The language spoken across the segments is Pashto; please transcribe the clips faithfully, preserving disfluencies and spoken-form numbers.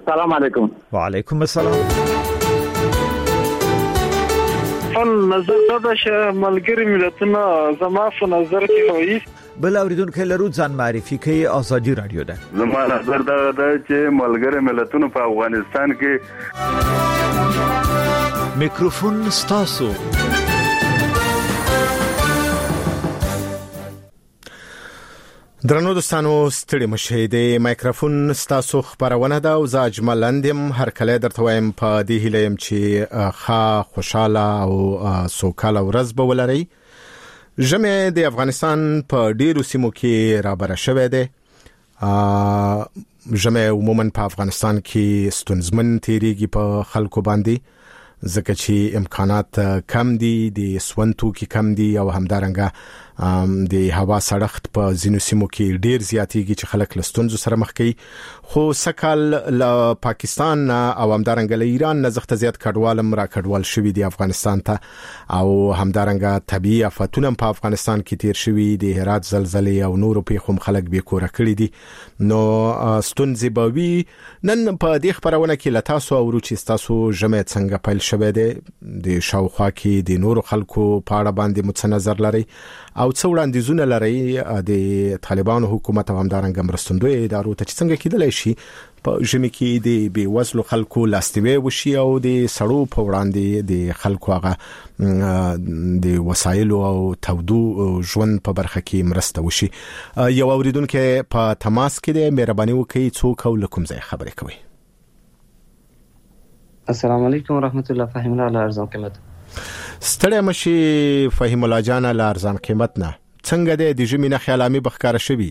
السلام علیکم. وعلیکم السلام. ان نظر دا چې ملګری ملتونه زما په نظر کې وایي بل اوریدونکو لرو ځان معرفي کوي. ازادي رادیو ده. زما نظر دا ده چې ملګری ملتونه په افغانستان کې میکروفون ستاسو. درنو دوستانو ستړي مشه د میکروفون ستاسو خبرونه ده او زه اجملندم هر کله درته وایم په دې هیله يم چې ښه خوشاله او سوکاله ورځ به ولرئ. ژمي د افغانستان په ډیرو سیمو کې رابره شوې ده. ژمي عموما په افغانستان کې ستونزمن تیریږي په خلکو باندې ځکه چې امکانات کم دي، د سونتو کې کم دي او همدارنګه د هوا سړښت په ځینو سیمو کې ډیر زیاتېږي چې خلک له ستونزو سره مخ کوي. خو سکهال له پاکستان او همدارنګه له ایران نه زغته زیات کډوال را کډوال شوي دي افغانستان ته او همدارنګه طبيعي آفتونه په افغانستان کې تیر شوي دي. هرات زلزلې او نورو پیښو خلک به کور کړی دي. نو ستونزې به وي. نن په دې خبرونه کې لتاسو او چې تاسو ژمه څنګه پیل شوه ده د شاوخوا کې د نورو خلکو په اړه باندې متنظر لري او څو وړاندیزونه لري د طالبانو حکومت او همدارنګه مرستندوی ادارو ته چې څنګه کېدلی شي په ژمي کې د بې وزلو خلکو لاستوي وشي او د سړو په وړاندې د خلکو هغه د وسایلو او تودو ژوند په برخه کې مرسته وشي. یو اوریدونکو په تماس کې د مهرباني وکړئ څوک او لکم ځای خبرې کوي. السلام علیکم ورحمت الله. فهم الله ارزان قیمت. ستړی مشي فهم الله جان له ارزان قیمت نه څنګه د دې ژمي نه خیالامي بخکاره شوي؟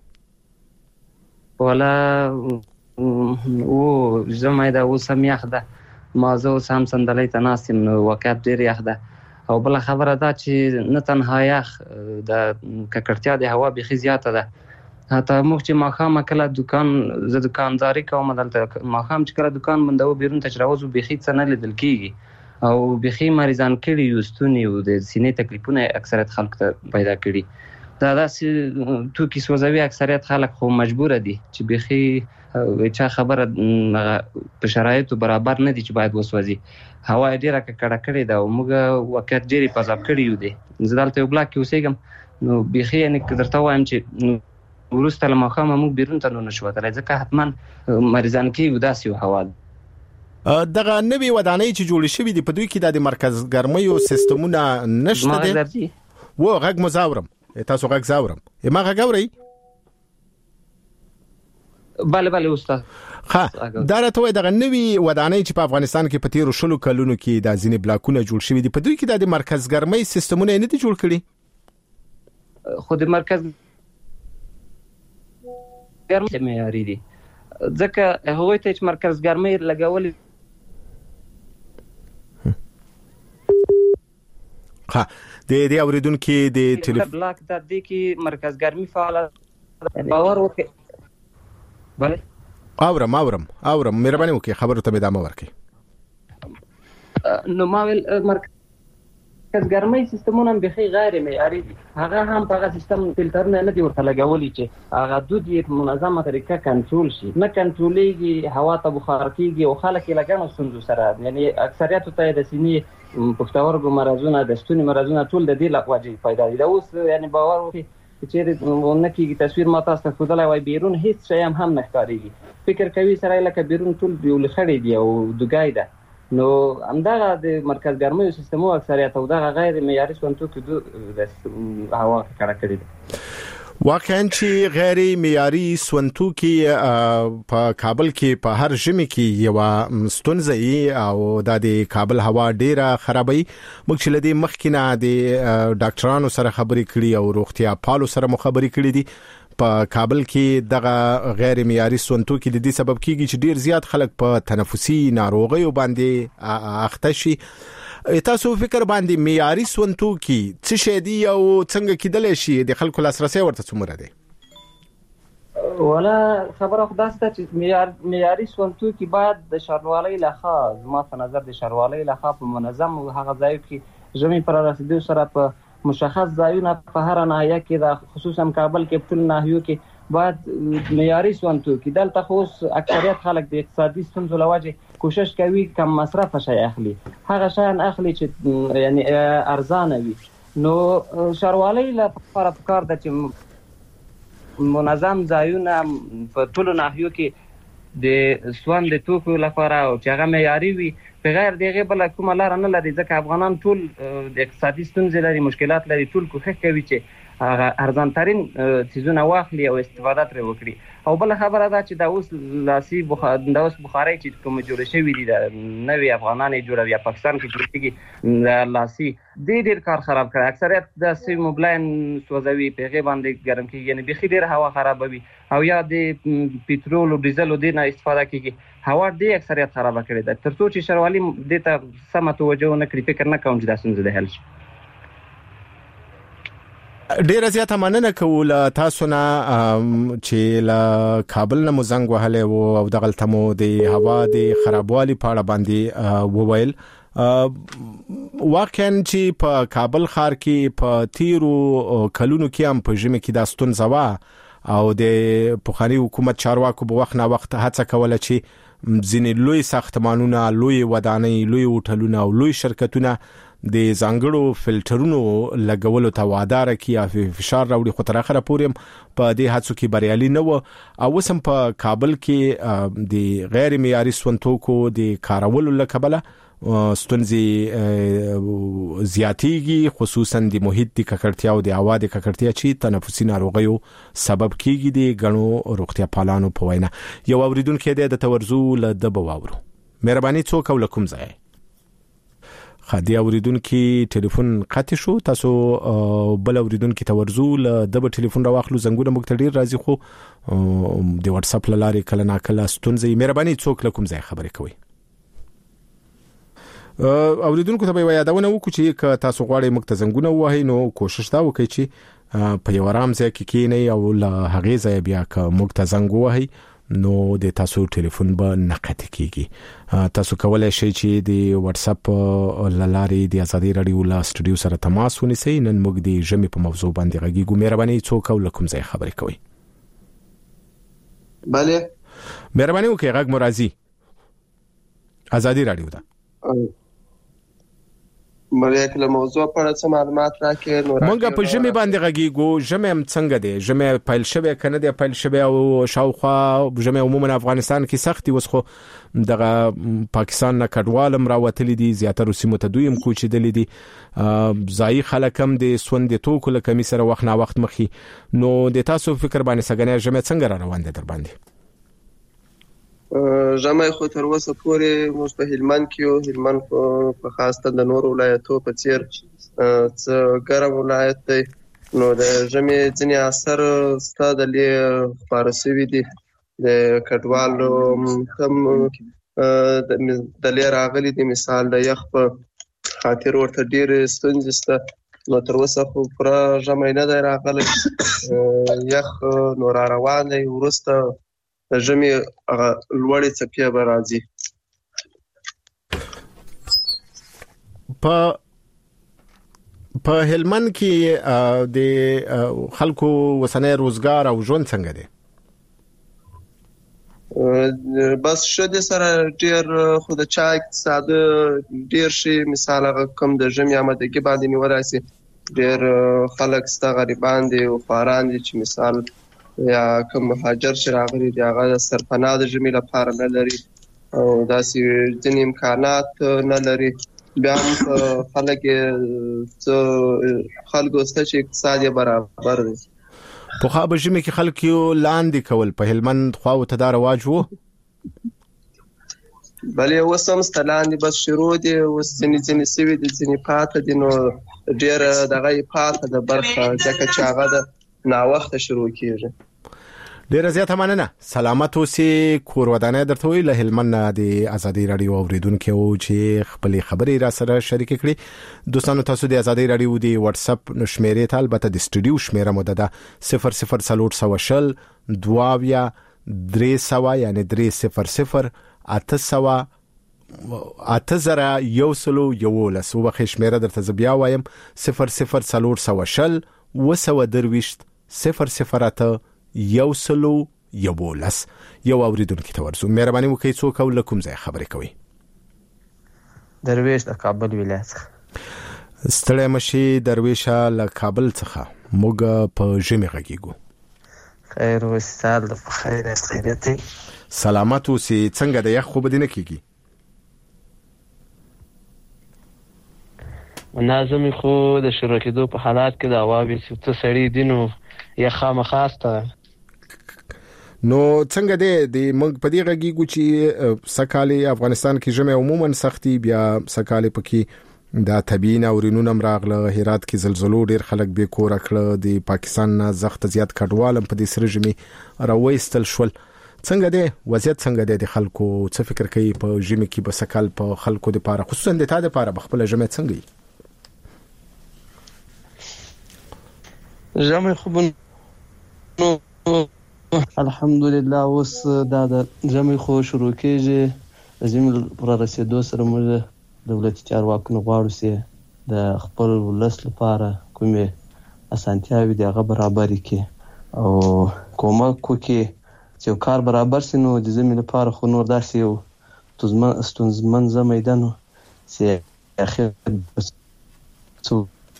ولا او زما دا وسم یخ ده مازه سم صندلې تناسم نو وقت ډیر یخ ده او بل خبره دا چې نه تنها یخ د ککړتیا د هوا بخي زیاته ده. حتی موږ چې ماخام کله دکان ز دکانداري کوم دلته ماخام چې کله دکان بندو بیرون تجاوز بخي څه نه لیدل کیږي او بخي مریضان کړي یوستونی او د سینې تکلیفونه اکثریت خلک ته پیدا کړي. دا داسې تو کې سوځوي اکثریت خلک خو مجبور دي چې بخي چا خبره په شرایطو برابر نه دي چې باید وسوځي. هوا ډیره کړه کړې ده او موږ وخت ډیری پزاب کړی یو دي. زه دلته یو بلاک کې اوسېږم نو بخي یعنی درته وایم چې ورسته له مخامه موږ بیرون ته نه شو تلای ځکه حتما مریضان کې وداسي هوا دغه نوې ودانۍ چې جوړ شوې دي په دوی کې د مرکز ګرمۍ سیستمونه نشته دي. و غږ مزاورم تاسو غږ زاورم ما غږ اوري؟ bale bale استاد. ها دا راته دغه نوې ودانۍ چې په افغانستان کې په تیرو شلو کلونو کې د ځینې بلاکونه جوړ شوې دي په دوی کې د مرکز ګرمۍ سیستمونه نه دي جوړ کړي؟ خو د مرکز ګرمۍ معیاري دي ځکه هغوی ته چې مرکز ګرمۍ لګول ها د دې اوریدونکو د ټلیفون بلاک د دې کې مرکز ګرمۍ فعال باور وکړي. بله اورم اورم اورم مهرباني وکړئ خبرو ته ادامه ورکړئ. نو ما ویل مرکز ګرمۍ سیستمونه به غیر معیاري دي. هغه هم په سیستم فلټرونه نه دي ورته لګولي چې هغه دود یې منظمه طریقه کنټرول شي. نه کنټرولېږي، هوا ته بخار کېږي او خلک یې لګنو ستونزو سره یعنی اکثریت ته د سینې پښتورګو مرزونه د ستوني مرزونه ټول د دې لغواجي پیدا دي. دا اوس یعنی باور وکړي چې نه کېږي. تصویر ما تاسو ته ښودلی وای بیرون هیڅ شی هم هم نه ښکارېږي. فکر کوي سره لکه بیرون ټول یو لخړې دي او دوګای ده. نو همدغه د مرکز ګرمۍ سیستمو اکثریت او دغه غیر معیاري سونتو کې د هوا کړه کړی دي. واقعاً چې غیر معیاري سونتو کې په کابل کې په هر ژمي کې یو ستونزه او د کابل هوا ډیره خرابوي. موږ چې لدی مخکینه د ډاکټرانو سره خبرې کړې او روغتیا پالو سره مخابرې کړې دي. په کابل کې دغه غیر معیاري سونتو کې د دې سبب کیږي چې ډیر زیات خلک په تنفسي ناروغیو باندې اخته شي. تاسو فکر باندې معیاري سونتو کې څه شي دي او څنګه کېدلی شي د خلکو لاسرسي ورته څومره دی؟ ولا خبره خداسته چې معیار معیاري سونتو کې باید د شاروالۍ لخوا زما په نظر د شاروالۍ لخوا په منظم هغه ځای کې ژمي پر رسیدو سره په مشخص ځایونه په هر ناحیه کې د خصوصا کابل کې په ټول ناحیو کې باید معیاري سون توکي. دلته خو اکثریت خلک د اقتصادي ستونزو له وجې کوشش کوي کم مصرف شي اخلي، هغه شیان اخلي چې یعنی ارزانه وي. نو ښاروالۍ لپاره پکار ده چې منظم ځایونه په ټولو ناحیو کې د سون د توکو لپاره او چې هغه معیاري وي، بغیر دغه بل کومه لار نه لري، ځکه افغانان ټول د اقتصادي ستونزې لري، مشکلات لري، ټول کوښښ کوي چې ارزان ترين چیزونه واخلي او استفاده ترې وکړي. او بل خبره ده چې دا اوس لاسي بخار دا اوس بخاري چې کوم جوړ شوی دي د نوې افغانانو جوړوي، پاکستان کې جوړیږي لاسي ډېر ډېر کار خراب کړي. اکثریت د سی موبلاین سوځوي، پیغه باندې ګرم کیږي، یعنی بخي ډېر هوا خرابوي، او یا د پټرول او ډیزل د نه استفاده کیږي، هوا دې اکثریت خراب کړي ده. ترڅو چې ښاروالي دې ته سم توجه نه کړي، فکر نه کوم چې دا څنګه د حل شي. ډیره زیاته مننه کوم تاسو نه چې له کابل نه مزنګ وهله او د غلطمو د هوا د خرابوالي په اړه باندې وویل. واقعا چې په کابل ښار کې په تیرو کلونو کې هم په ژمي کې د ستونزه وا او د پخوانی حکومت چارواکو په وخت نه وخت هڅه کوله چې ځینې لوی ساختمانونه، لوی ودانۍ، لوی هوټلونه او لوی شرکتونه د ځانګړو فلټرونو لګولو ته وادار کی یا فشار راوړي، خو تر اخره پورې په دې هڅو کې بریالي نه و. او وسم په کابل کې د غیر معیاري سونتوکو د کارولو لکبله ستونزې زیاتېږي، خصوصا د محیط د ککړتیا او د هوا د ککړتیا چې تنفسي ناروغیو سبب کیږي. د غنو روغتیا پالانو په وینا یو اوریدونکو د تورزو له دبو واورو. مهرباني څوک ولکم ځای خدي اوریدونکو ټلیفون قطع شو، تاسو بل اوریدونکو تورزو له دبو ټلیفون راوخلو، زنګونه مختلیر راځي، خو د واتس اپ لارې کله ناکله ستونزې. مهرباني څوک لکم ځای خبرې کوي. اوریدونکو ته به یادونه وکړو چې تاسو غواړئ مکته زنګونه وهئ، نو کوشش دا وکړئ چې په یو آرام ځای کې کینئ او له هغې ځای بیا که مکته زنګ وهئ نو د تاسو ټلیفون به نه قطع کیږي. تاسو کولای شئ چې د واتس اپ لارې د ازادي رادیو له سټوډیو سره تماس ونیسئ. نن موږ د ژمي په موضوع باندې غږیږو. مهرباني څوک ولکم ځای خبرې کوي. bale مهرباني وکړئ، غږ مرضی ازادي رادیو ده. مړی کله موضوع په اړه څه معلومات راکې نو مونږ په ژمي باندې غږیږو. ژمي هم څنګه دی؟ ژمي پیل شوی کنه دی؟ پیل شوی او شاوخوا ژمي عموما افغانستان کې سختي وسخو دغه پاکستان نه کډوالم راوتلې دي، زیاتره سیمو ته دویم کوچېدلې دي، ځای خلک هم د سوند توکو له کمی سره وخت نه وخت مخي. نو د تاسو فکر باندې څنګه ژمي څنګه را روان دي در باندې؟ ژمي خو تر اوسه پورې موږ په هلمند کې یو، هلمند په خاصه د نورو ولایتو په څیر څه ګرم ولایت دی، نو د ژمي ځینې اثر ستاسو د خپاره شوي دي. د کډوالو کم د لې راغلي دي، مثال د یخ په خاطر ورته ډېرې ستونزې شته، نو تر اوسه خو پوره ژمی نه دی راغلی، یخ نو را روان دی، وروسته د ژمي هغه لوړې څپې به راځي. په په هلمند کې د خلکو وسنۍ روزګار او ژوند څنګه دی؟ بس شدې سره ډېر خو د چا اقتصاد ډېر شي، مثال هغه کوم د ژمي آمادګي باندې نیولی سي، ډېر خلک ستا غریبان دي او خواران دي چې مثال یا کوم مهاجر چې راغلي دي هغه د سرپناه د ژمي لپاره نه لري او داسې ځینې امکانات نه لري. بیا هم خلک خلکو سته چې اقتصاد یې برابر دی. پخوا به ژمي کې خلک یو لاندې کول، په هلمند خواو ته دا رواج و؟ بلې اوس هم سته لاندې بس شروع دي، اوس ځینې ځینې سوي دي، ځینې پاته دي، نو ډېره دغه یې پاته ده برخه، ځکه چې هغه د ناوخته شروع کیږي. ډیره زیاته مننه. سلامت اوسئ. کور ودانه درته وی له هلمند د ازادي رادیو اوریدونکو چې خپل خبرې را سره شریک کړي. دوستانو تاسو د ازادي رادیو د واتس اپ شمیرې ته البته د سټوډیو شمیره مو ده صفر صفر صفر صفر دواویا درې سوا یعنی درې صفر صفر اته سوا اته زره یو سلو یولس. وبخښ شمیره درته بیا وایم صفر صفر صفر صفر وسو درويشت صفر صفر اته یو سلو یولس یو اوریدونکو ته ورسو. مهرباني وکړئ څوک او لکم ځای خبرې کوي. درویش د کابل ولایت. ستړی مشي درویشه له کابل څخه موږ په ژمي غږیږو. خیر وسال د خیر خیرته سلامت اوسې. څنګه د یخ خوب دینه کیږي؟ منظم خو د شروع کېدو په حالات کې د عوامي څه سړی دینو یا خامخاسته. نو څنګه دی د موږ په دې غږیږو چې سکالي افغانستان کې ژمي عموما سختي بیا سکالي پکې دا طبيعي ناورینونه مراغله. هرات کې زلزلو ډیر خلک به کور کړه. د پاکستان نه زخت زیات کډوالم په دې سره ژمي راوېستل شول. څنګه دی وضعیت؟ څنګه دی د خلکو څه فکر کوي په ژمي کې به سکال په خلکو د پاره خصوصا د تا د پاره بخپل ژمي څنګه وي؟ ژمي خو نو الحمدلله اوس دا د ژمي خو شروع کېږي. ژمي پر رسیدو سره موږ دولتي چارواکو غواړو چې د خپل ولس لپاره کومه اسانتیاوي دغه برابر کړي او کومک وکړي چې کار برابر شي. نو د ژمي لپاره خو نور داسې یو ستونزمن ژمی ده نو چې اخر څو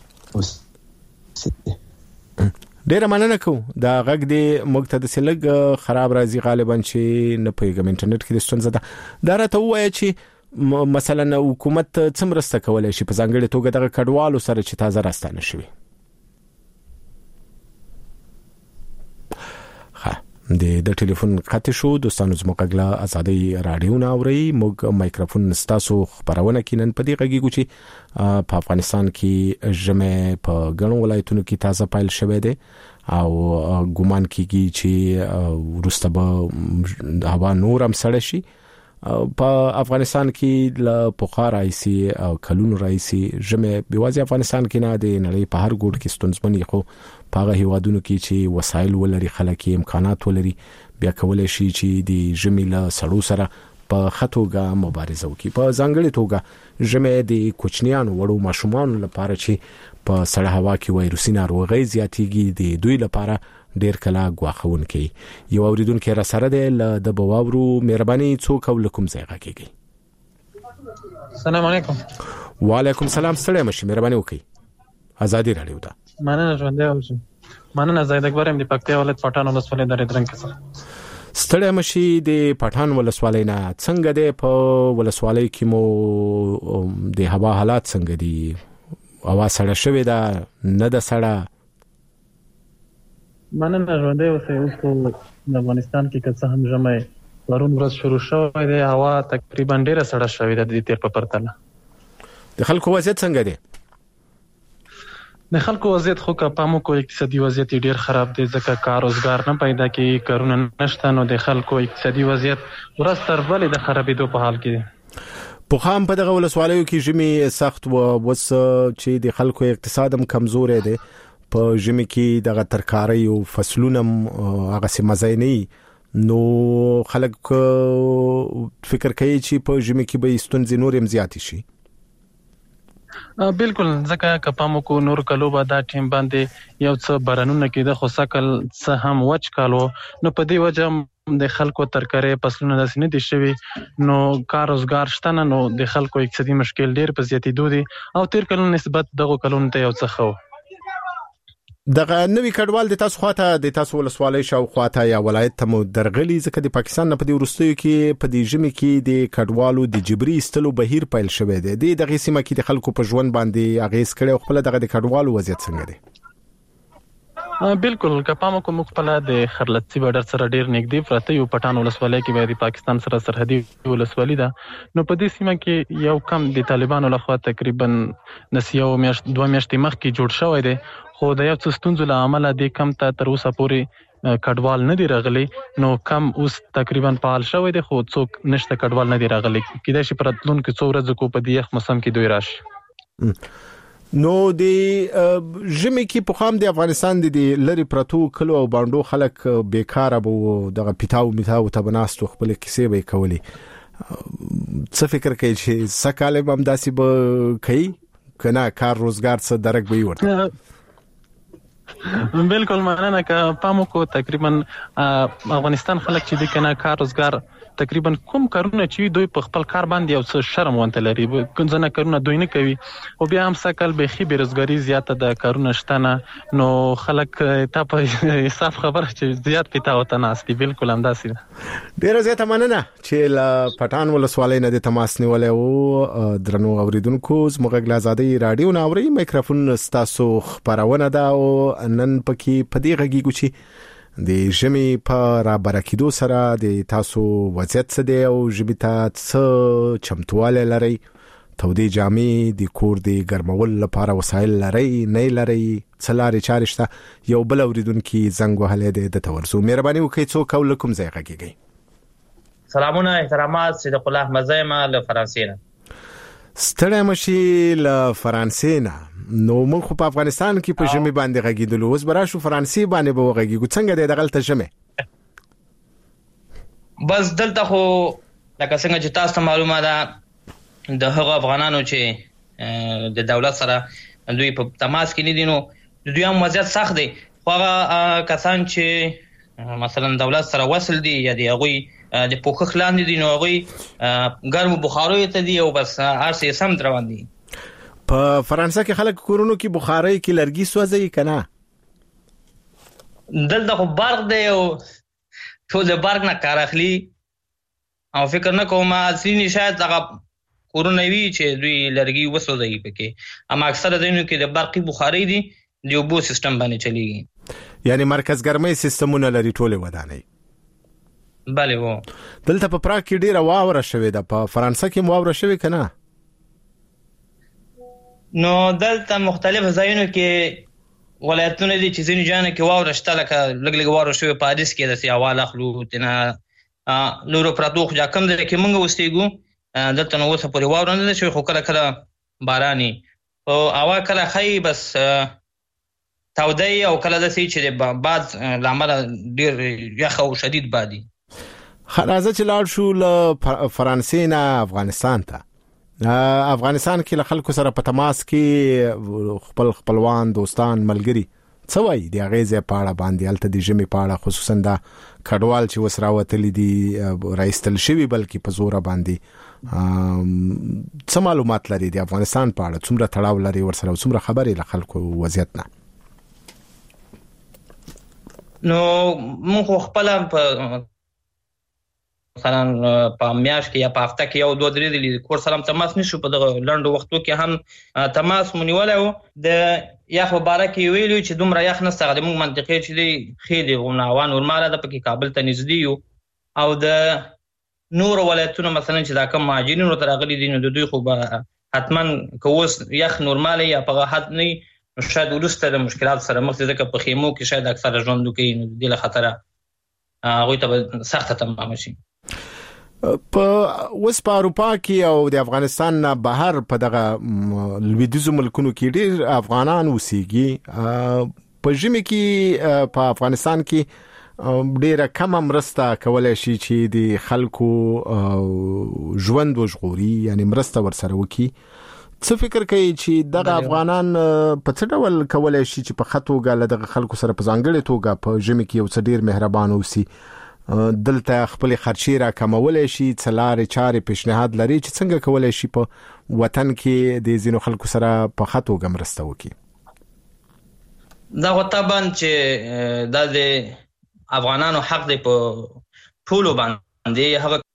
ډیره مننه کوم. دا غږ دی موږ ته د سلګ خراب راځي غالبا چې نه پیغام انټرنیټ کې د ستونزه ده. دا راته وایي چې مثلا حکومت څومره ست کولای شي په ځانګړي توګه دغه کډوالو سره چې تازه راستانه شوي. ها د د ټلیفون قطع شو. دوستانو زموږ غلا ازادي رادیو نه اوري. موږ مایکروفون ستاسو خبرونه کینن په دې غږیږو چې په افغانستان کې ژمه په ګڼو ولایتونو کې تازه پایل شوه دی او ګومان کیږي چې ورسته به هوا نور هم سړه شي. په افغانستان کې ل پوخا راځي او کلونو راځي ژمه بيوازي افغانستان کې نه دی نړۍ په هر ګوټ کې ستونزمنې خو په هغه هیوادونو کې چې وسایل ولري خلک امکانات ولري بیا کولای شي چې د ژمه له سړو سره په خطوګه مبارزه وکړي. په ځانګړي توګه ژمه د کوچنیانو وړو ماشومان لپاره چې په سړه هوا کې وایروسي ناروغي زیاتېږي د دوی لپاره ډیر کله غواخون کوي. یو اوریدونکو را سره ده د بواورو. مهرباني څوک او لکم ځای غږیږي. السلام علیکم. وعلیکم السلام. ستړی مشي مهرباني وکړئ. ازادي رادیو ده. مننه ژوند دی اوسم. مننه زید اکبر ام دی پکتیا ولایت پټان ولسوالۍ درې درنګ کې. ستړی مشي د پټان ولسوالۍ نه. څنګه دی په ولسوالۍ کې مو د هوا حالات څنګه دي؟ هوا سړه شوې ده نه ده سړه؟ مننه ژوند دی اوسه اوس په افغانستان کې که څه هم ژمي پرون ورځ شروع شوې ده هوا تقریبا ډیره سړه شوې ده د تیر په پرتله. د خلکو وضعیت څنګه دی؟ د خلکو وضعیت خو که پامو کو اقتصادي وضعیت ډیر خراب دی ځکه کار روزګار نه پیدا کیږي کارونه نشته نو د خلکو اقتصادي وضعیت ورځ تر بلې د خرابېدو په حال کې دی. په خام په دغه ولسوالیو کې ژمي سخت و وس چې د خلکو اقتصاد هم کمزور دی. په ژمي کې دغه ترکاري او فصلونه هغه سي مزایني نو خلک فکر کوي چې په ژمي کې به ستونزې نور هم زیات شي. بالکل ځکه کپامو کو نور کلو به دا ټیم باندې یو څه بارانونه کې د خو سکل څه هم وچ کالو نو په دې وجه د خلکو ترکاري فصلونه داسې نه دي شوي نو کار روزګار شته نو د خلکو اقتصادي مشکل ډیر په زیاتېدو دي او تیر کلونو نسبت دغه کلونو ته یو څه خو دغه نوې کډوال د تاسو خواته د تاسو ولسوالۍ شاو خواته یا ولایت ته مو درغلي ځکه د پاکستان په دې ورستیو کې په دې ژمي کې د کډوالو د جبري استلو بهیر پیل شوې ده د دغه سیمه کې د خلکو په ژوند باندې اغیز کړي او خپل دغه د کډوالو وضعیت څنګه دی؟ بالکل کپامو کوم خپل د خرلتي بارډر سره ډیر نږدې پراته یو پټان ولسوالۍ کې د پاکستان سره سرحدي ولسوالۍ ده نو په دې سیمه کې یو کم د طالبانو لخوا تقریبا نسیو میاشت دوه میاشتې مخکې جوړ شوی دی خو د یو څه ستونزو له امله د کم ته تر اوسه پورې کډوال نه دی راغلي نو کم اوس تقریبا فعال شوی دی خو څوک نشته کډوال نه دی راغلي کېدای شي پرتلونکو څو ورځې کو په دې یخ موسم کې دوی راشي. نو د ژمي کې په خام د افغانستان د لری پرتو کلو او باندو خلک بیکاره بو دغه پیتاو میتاو ته بناستو خپل کیسې به کولی څه فکر کوي چې سکاله هم داسې به کوي کنه کار روزګار څه درک به ورته بالکل مننه. که پامو کو تقریبا افغانستان خلک چې د کنه کار روزګار تقریبا کوم کارونه چې دوی په خپل کار باندې او څه شرم وانت لري ځنه کارونه دوی نه کوي او بیا هم سکل به خي بیروزګاری زیاته د کارونه شتنه نو خلک ته په صاف خبره چې زیات پیتا وته ناستي. بالکل هم داسې ډیره زیاته مننه چې لا پټان ولسوالۍ نه د تماس نیولې او درنو اوریدونکو زموږ غلازادي رادیو ناوري میکروفون ستاسو خبرونه ده او نن پکې پدې غږیږو چې د ژمي په را برکیدو سره د تاسو وضعیت څه دی او ژمي ته څه چمتواله لري، تودې جامې د کور د ګرمول لپاره وسایل لري نه لري، څه لارې چارې شته. یو بل اوریدونکي زنګ وهلی دی د تورسو. مهرباني وکړئ څوک او له کوم ځای غږیږئ؟ سلامونه احترامات صدیق الله احمد زیمه له فرانسې نه. ستړی مشي له فرانسې نه. نو موږ خو په افغانستان کې په ژمي باندې غږیدلو، اوس براشو فرانسې باندې به وغږیږو. څنګه دی دغلته ژمي؟ بس دلته خو لکه څنګه چې تاسو ته معلومه ده د هغو افغانانو چې د دولت سره دوی په تماس کې نه دي نو د دوی هم وضعیت سخت دی. خو هغه کسان چې مثلا دولت سره وصل دي یا د هغوی د پوښښ لاندې دي نو هغوی ګرمو بخاریو ته دي او بس هر څه سم روان دي. په فرانسه کې خلک کورونو کې بخارۍ کې لرګي سوځي کنه؟ دلته خو برق دی او ټول د برق نه کار اخلي او فکر نه کوم اصلي شاید هغه کورونه وي چې دوی لرګي وسوځي پکې، اما اکثره ځینو کې د برقي بخارۍ دي د اوبو سیستم باندې چلیږي. یعنی مرکز ګرمۍ سیستمونه لري ټول ودانۍ؟ بله وو. دلته په پراګ کې ډیره واوره شوې ده، په فرانسه کې واوره شوې کنه؟ نو دلته مختلف ځایونو کې ولایتونه دي چې ځینې ځایونو کې واوره شته، لکه لږ لږ واوره شوې په حادث کې داسې هوا اخلو تنه نورو پراتو خو کم دی کې موږ اوسېږو دلته نو اوسه پورې واوره نه ده شوې، خو کله کله باراني او هوا کله ښایي بس تودی او کله داسې چې د باد له امله ډېر یخ او شدید بادي. راځه چې لاړ شو له فرانسې نه افغانستان ته. افغانستان کې له خلکو سره په تماس کې خپل خپلوان دوستان ملګري څه وایي د هغې ځای په اړه باندې هلته د ژمي په اړه خصوصا دا کډوال چې اوس راوتلي دي راایستل شوي بلکې په زوره باندې څه معلومات لري د افغانستان په اړه، څومره تړاو لري ورسره او څومره خبرې له خلکو وضعیت نه؟ نو موږ خو خپله په مثلا په میاشت کې یا په هفته کې یو دوه درې ځلې کور سره هم تماس نشو، په دغه لنډو وختو کې هم تماس مو نیولی و. د یخ په باره کې ویلي چې دومره یخ نشته، هغه زموږ منطقې چې دی ښې دي غونه هوا نورماله ده، پکې کابل ته نږدې یو او د نورو ولایتونو مثلا چې دا کوم مهاجرین ورته راغلي دي نو د دوی خو به حتما که اوس یخ نورماله یا په هغه حد نه وي نو شاید وروسته د مشکلات سره مخ دي، ځکه په خیمو کې شاید اکثره ژوند وکړي نو د دې له خطره هغوی ته به سخته تمامه شي. په اوس په اروپا کې او د افغانستان نه بهر په دغه لویدیځو ملکونو کې ډېر افغانان اوسېږي. په ژمي کې په افغانستان کې ډېره کمه مرسته کولی شي چې د خلکو ژوند وژغوري، یعنی مرسته ورسره وکړي. څه فکر کوي چې دغه افغانان په څه ډول کولی شي چې په ښه توګه له دغه خلکو سره په ځانګړې توګه په ژمي کې یو څه ډېر مهربان اوسي، دلته خپل خرچې را کمولی شي، څه لارې چارې پیشنهاد لري چې څنګه کولی شي په وطن کې د ځینو خلکو سره په ښه توګه مرسته وکړي؟ دا خو طبعا چې دا د افغانانو حق دی په ټولو باندې. هغه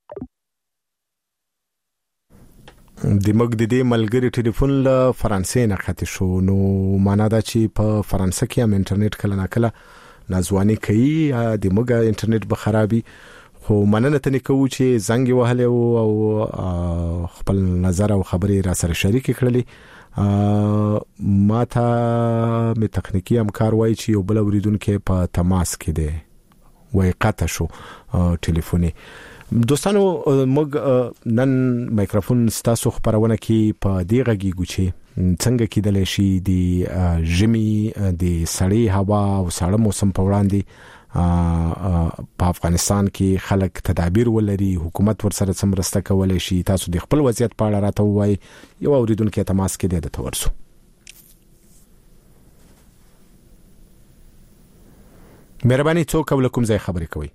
د موږ د دې ملګري ټلیفون له فرانسې نه خطي شو، نو معنا دا چې په فرانسه کې هم انټرنیټ کله نه کله نازوانی کوي، د موږ انټرنیټ به خرابي. خو مننه تنې کوو چې زنګ وهلی او خپل نظر او خبرې را سره شریک کړلې. ما ته مې تخنیکي همکار وایي چې یو بل اوریدونکی په تماس کې دی، وایي قطع شو ټلیفوني. دوستانو موږ نن میکروفون ستاسو خبرونه کې په دې غږیږو چې څنګه کېدلی شي د ژمي د سړې هوا او ساړه موسم په وړاندې په افغانستان کې خلک تدابیر ولري، حکومت ورسره څه مرسته کولی شي. تاسو د خپل وضعیت په اړه راته ووایئ. یو اوریدونکی تماس کې دی، دته ورسو. مهرباني څوک او کوم ځای خبرې کوي؟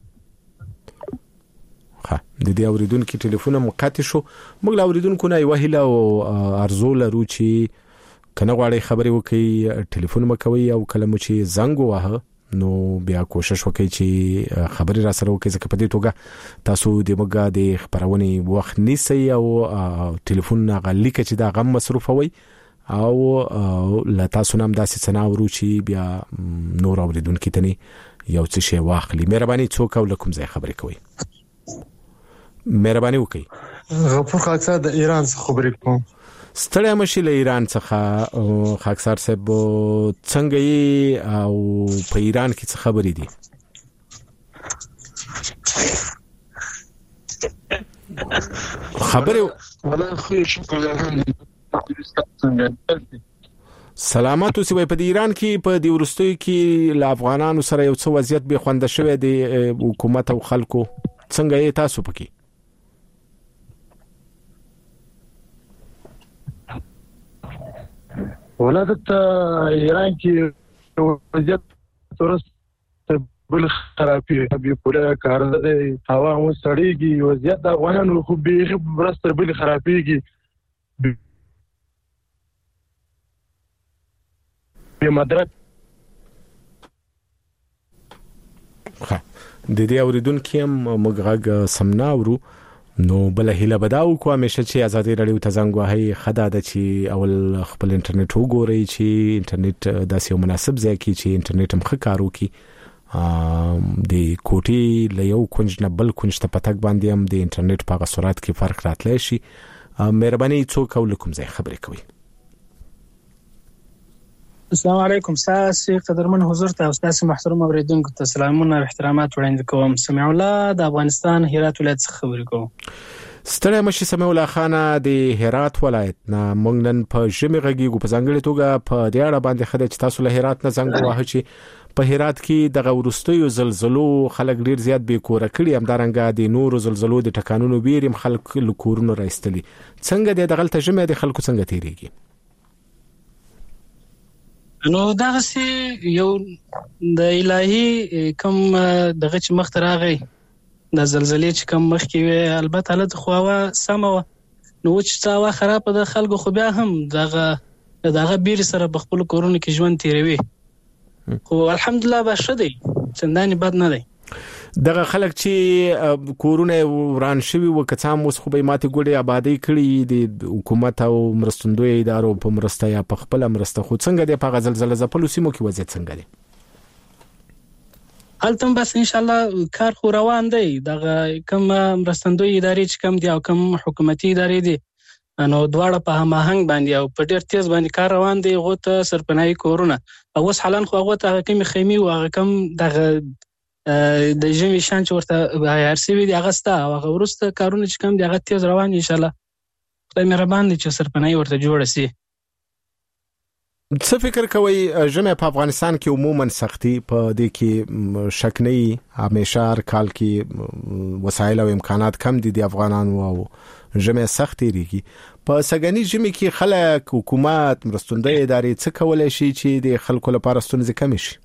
ها د دې اوریدونکو ټلیفون مقاطع شو. موږ لا اوریدونکو نه یو هیله او ارزو لرو چې کنه غواړي خبرې وکړي ټلیفون مکوي او کله مو چې زنګ واه نو بیا کوشش وکړئ چې خبرې را سره وکړئ ځکه په دې توګه تاسو د موږ د خبرونې وخت نیسئ او ټلیفون غلي کې چې دا غم مصروف وي او لا تاسو نام داسې څناورو چې بیا نور اوریدونکو ته یو څه شی واخلي. مهرباني څوک او کوم ځای خبرې کوي؟ مهرباني وکړئ. غفور خاکسار د ایران څخه خبرې کوم. ستړی مشي له ایران څخه خاکسار صاحب څنګه یې او په ایران کې څه خبرې دي؟ خبرې ولا خو شکر الحمدلله. سلامات اوسئ. په ایران کې په دې ورستوي کې له افغانانو سره یو څه وضعیت به خوند شوی دی حکومت او خلکو څنګه یې تاسو پکې؟ ولادت ایران کې وضعیت ترسته بل خرابي به پوره کار ده. هوا مو سړیږي وضعیت د افغانانو خو به برسته بل خرابيږي. به مدرک ها د دې اوریدونکو هم مګغه سمناورو نو بل هیله بداو کو همیشه چې ازادي رادیو ته زنګ وهي خدا د چې اول خپل انټرنیټ وګورئ چې انټرنیټ داسې یو مناسب ځای کې چې انټرنیټ هم ښه کار وکړي. د کوټي له یو کونج نه بل کونج ته پتک باندې هم د انټرنیټ په سرعت کې فرق راتلی شي. مهرباني څوک او کوم ځای خبرې کوي؟ السلام علیکم. ساسي قدرمن حضور ته استاد محترم اوریدونکو ته سلامونه او احترامات وړاندې کوم. سمع الله د افغانستان هرات ولایت څخه خبرې کوم. ستړی مشي سمع الله خان د هرات ولایت نه موږ نن په ژمي غږیږو په ځانګړي توګه په دې اړه باندې خدای چې تاسو له هرات نه زنګ ووهه چې په هرات کې د ورستیو زلزلو خلک ډیر زیات بې کوره کړي همدارنګه د نورو زلزلو د ټکانونو بیریم خلک له کورونو راستلي. څنګه د دغلت ژمي د خلکو څنګه تیریږي؟ نو دغه سي یو د الهي کم دغه چې مخ راغی د زلزلې چې کم مخ کې وي البته حالت خو سمه نو چې تاوه خراب د خلکو خو بیا هم دغه دغه بیر سره په خپل کورونو کې ژوند تیروي خو الحمدلله به شدي څنداني بد نه دی. دغه خلک چې کورونه وران شوي وکڅام اوس خو به ماته ګوډي آبادی کړي د حکومت او مرستندوی ادارو په مرسته یا په خپل مرسته خو څنګه د په زلزلې زپلو سیمو کې وضعیت څنګه دی؟ هلته بس ان شاء الله کار خو روان دی. دغه کوم مرستندوی ادارې چې کوم دي او کوم حکومتي ادارې دي نو دواړه په هماهنګ باندې او په ډیر تیز باندې کار روان دی. غوته سرپناهي کورونه او اوس حالان خو غوته هغه کوم خیمه او هغه کوم دغه د ژمي شان چې ورته هيار سي وي د اغستا او هغه ورسته کارونه چې کوم دی هغه تیز روان ان شاء الله. خدای مهربان دی چې سرپناهي ورته جوړ شي. څه فکر کوي ژمي په افغانستان کې عموما سختي په دې کې شک نه وي همیشه هر کال کې وسایل او امکانات کم دي د افغانانو او ژمي سختي ریږي په سګنی ژمي کې خلک حکومت مرستندوی ادارې څه کولای شي چې د خلکو لپاره ستونزې کم شي؟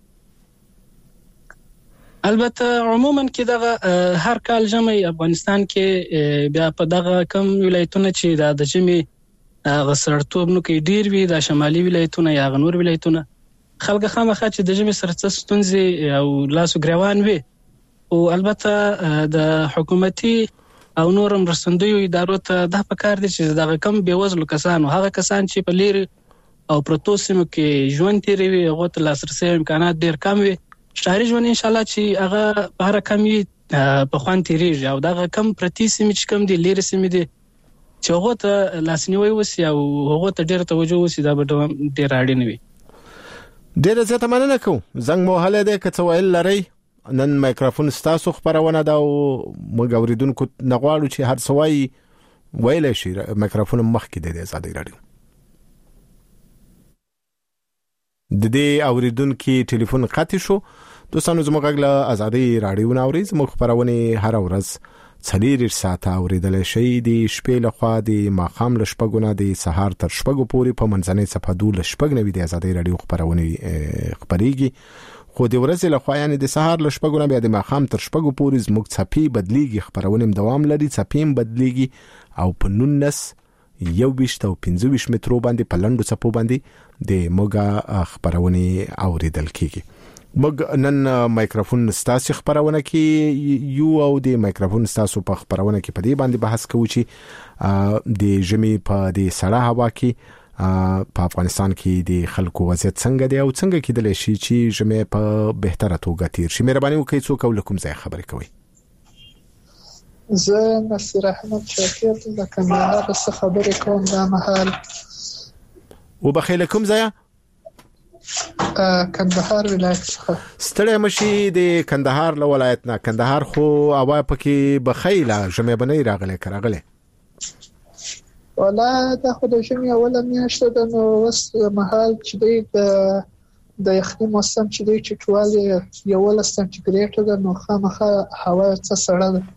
البته عموما کې دغه هر کال ژمي افغانستان کې بیا په دغه کم ولایتونه چې د ژمي غسرتوب نو کې ډیر وی د شمالي ولایتونه یا غنور ولایتونه خلک خامخا چې د ژمي سره ستونزې او لاسو ګریوان وي او البته د حکومتي او نور مرستندوی ادارو ته د پکار دي چې دغه کم بیوزلو کسانو هغه کسان چې په لیر او پروتوسمو کې ژوند تیروي هغه ته لاسرسي امکانات ډیر کم وي. شهري ژوند ان شاء الله چې هغه په هر کمی په خوان تیریږي او دغه کم پرتی سیمه چې کم دي لیر سیمه دي چې هغه ته لاسنیوي وسی او هغه ته ډیر توجه وسی دا به ډیر اړین وي. ډیر زه ته مننه کوم. زنګ موهله ده که څه ویل لري نن مایکروفون ستاسو خبرونه دا او موږ اوریدونکو نغواړو چې هر څوای ویل شي مایکروفون مخ کې د ازادي رادیو د دې اوریدونکو ټلیفون قطع شو. دوستانو زموږ غږ له ازادي رادیو ناوري زموږ خبرونه هر ورځ څلور ساعته اوریدل شي د شپې له خوا د ماخام له شپږونه د سهار تر شپږو پورې په منځنۍ صفحه دوه له شپږ نوي د ازادي رادیو خبرونه خبريږي خو د ورځې له خوا یعنی د سهار له شپږو نه بیا د ماښام تر شپږو پورې زموږ څپې بدلیږي، خبرونه هم دوام لري، څپې هم بدلیږي او په نولس یو ویشت او پنځه ویشت مترو باندې په لنډو څپو باندې د موږ خبرونه اوریدل کیږي. موږ نن مایکروفون ستاسو خبرونه کې یو او د مایکروفون ستاسو په خبرونه کې په دې باندې بحث کوو چې د ژمي په د سړه هوا کې په افغانستان کې د خلکو وضعیت څنګه دی او څنګه کېدلی شي چې ژمي په بهتره توګه تیر شي. مهرباني وکړئ څوک او کوم ځای خبرې کوي؟ زه نصیر احمد شاکر د کندهار څخه خبرې کوم دا مهال. وبخیله کوم ځای؟ کندهار ولایت څخه. ستړی مشي د کندهار له ولایت نه. کندهار خو هوا پکې بخیله ژمي بنې راغله کراغله. ولا دا خو د ژمي اوله میاشت ده، نو وس مهال چې د د یخني موسم چې دی چټوالي یو ل سنټیګریډ ده، نو خامخا هوا څه سړه ده.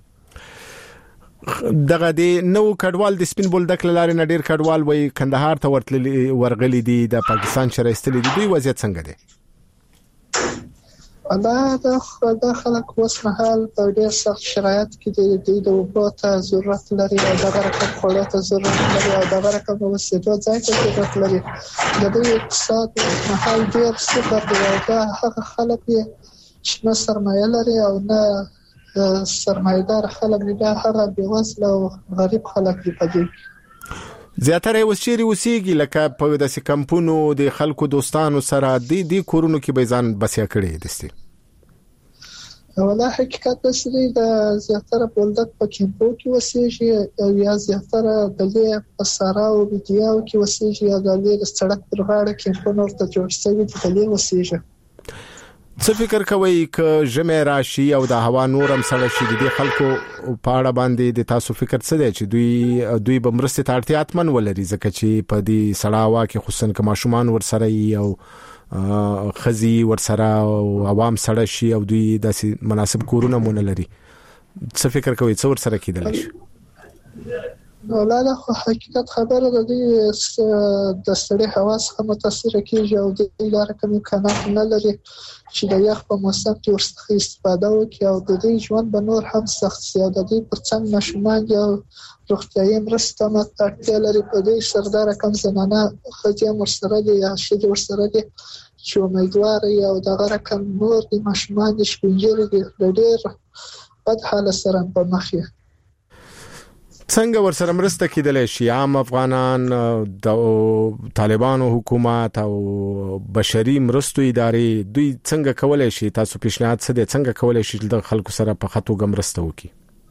دغه د نو کډوال د سپین بولدک لارې نه ډیر کډوال وای کندهار ته ورتللی ورغلي دي د پاکستان شرایستلي دي، دوی وضعیت څنګه دی؟ الله دا د خلک اوس مهال په ډیر سخت شرایط کې دي، د اوبو ته ضرورت لري او د برکت خوړو ته ضرورت لري او د برکت وسیدو ځای ته ضرورت لري. د دې اقتصاد مهال ډیر صفر دی او دا هغه خلک چې نه سرمایه لري او نه سرمایدار خلک دي، دا هغه بېوزله او غریب خلک دي. په دې زیاتره وسچيري وسیږي لکه په داسې کمپونو د خلکو دوستانو سره د دې کورونو کې به ځان بسیا کړي دي. ولا حقیقت دسري د زیاتره بولدک په کمپو کې وسیږي او یا زیاتره د دې په سارا او بيدیاو کې وسیږي یا د دې سړک پر غاړه کمپونو ته جوړ شوی دي، د دې وسیږي. څه فکر کوي ک ژمي راشي او د هوا نورم سره شي د خلکو په اړه باندې د تاسو فکر څه دی چې دوی دوی به مرسته ته اړتیا اتمن ولري، ځکه چې په دې سړه هوا کې خصوصا ک ماشومان ورسره او خزي ورسره او عوام سره شي او دوی داسې مناسب کورونه مونږ لري، څه فکر کوي څه ورسره کېدلی شي؟ ولاله خو حقیقت خبره ده، د ستړي هوا څخه متاثر کیږي او د لاره کوم امکانات نه لري چې د یخ په موسم کې ورڅخه استفاده وکړي او د دې ژوند به نور هم سخت شي او د دې پر څنګ ماشومان او روغتیايي مرسته ته اړتیا لري. په دې سردار کم زنانه خځې ورسره دي یا شې ورسره دي چې امیدوار او دغه رقم نور د ماشومان د شپږ د ډېر بد حالت سره په مخ یې. څنګه ورسره مرسته کېدلی شي؟ عام افغانان، د طالبانو حکومت او بشري مرستو ادارې دوی څنګه کولای شي؟ تاسو پیشنهاد څه دی څنګه کولای شي د خلکو سره په خاطر مرسته وکړي؟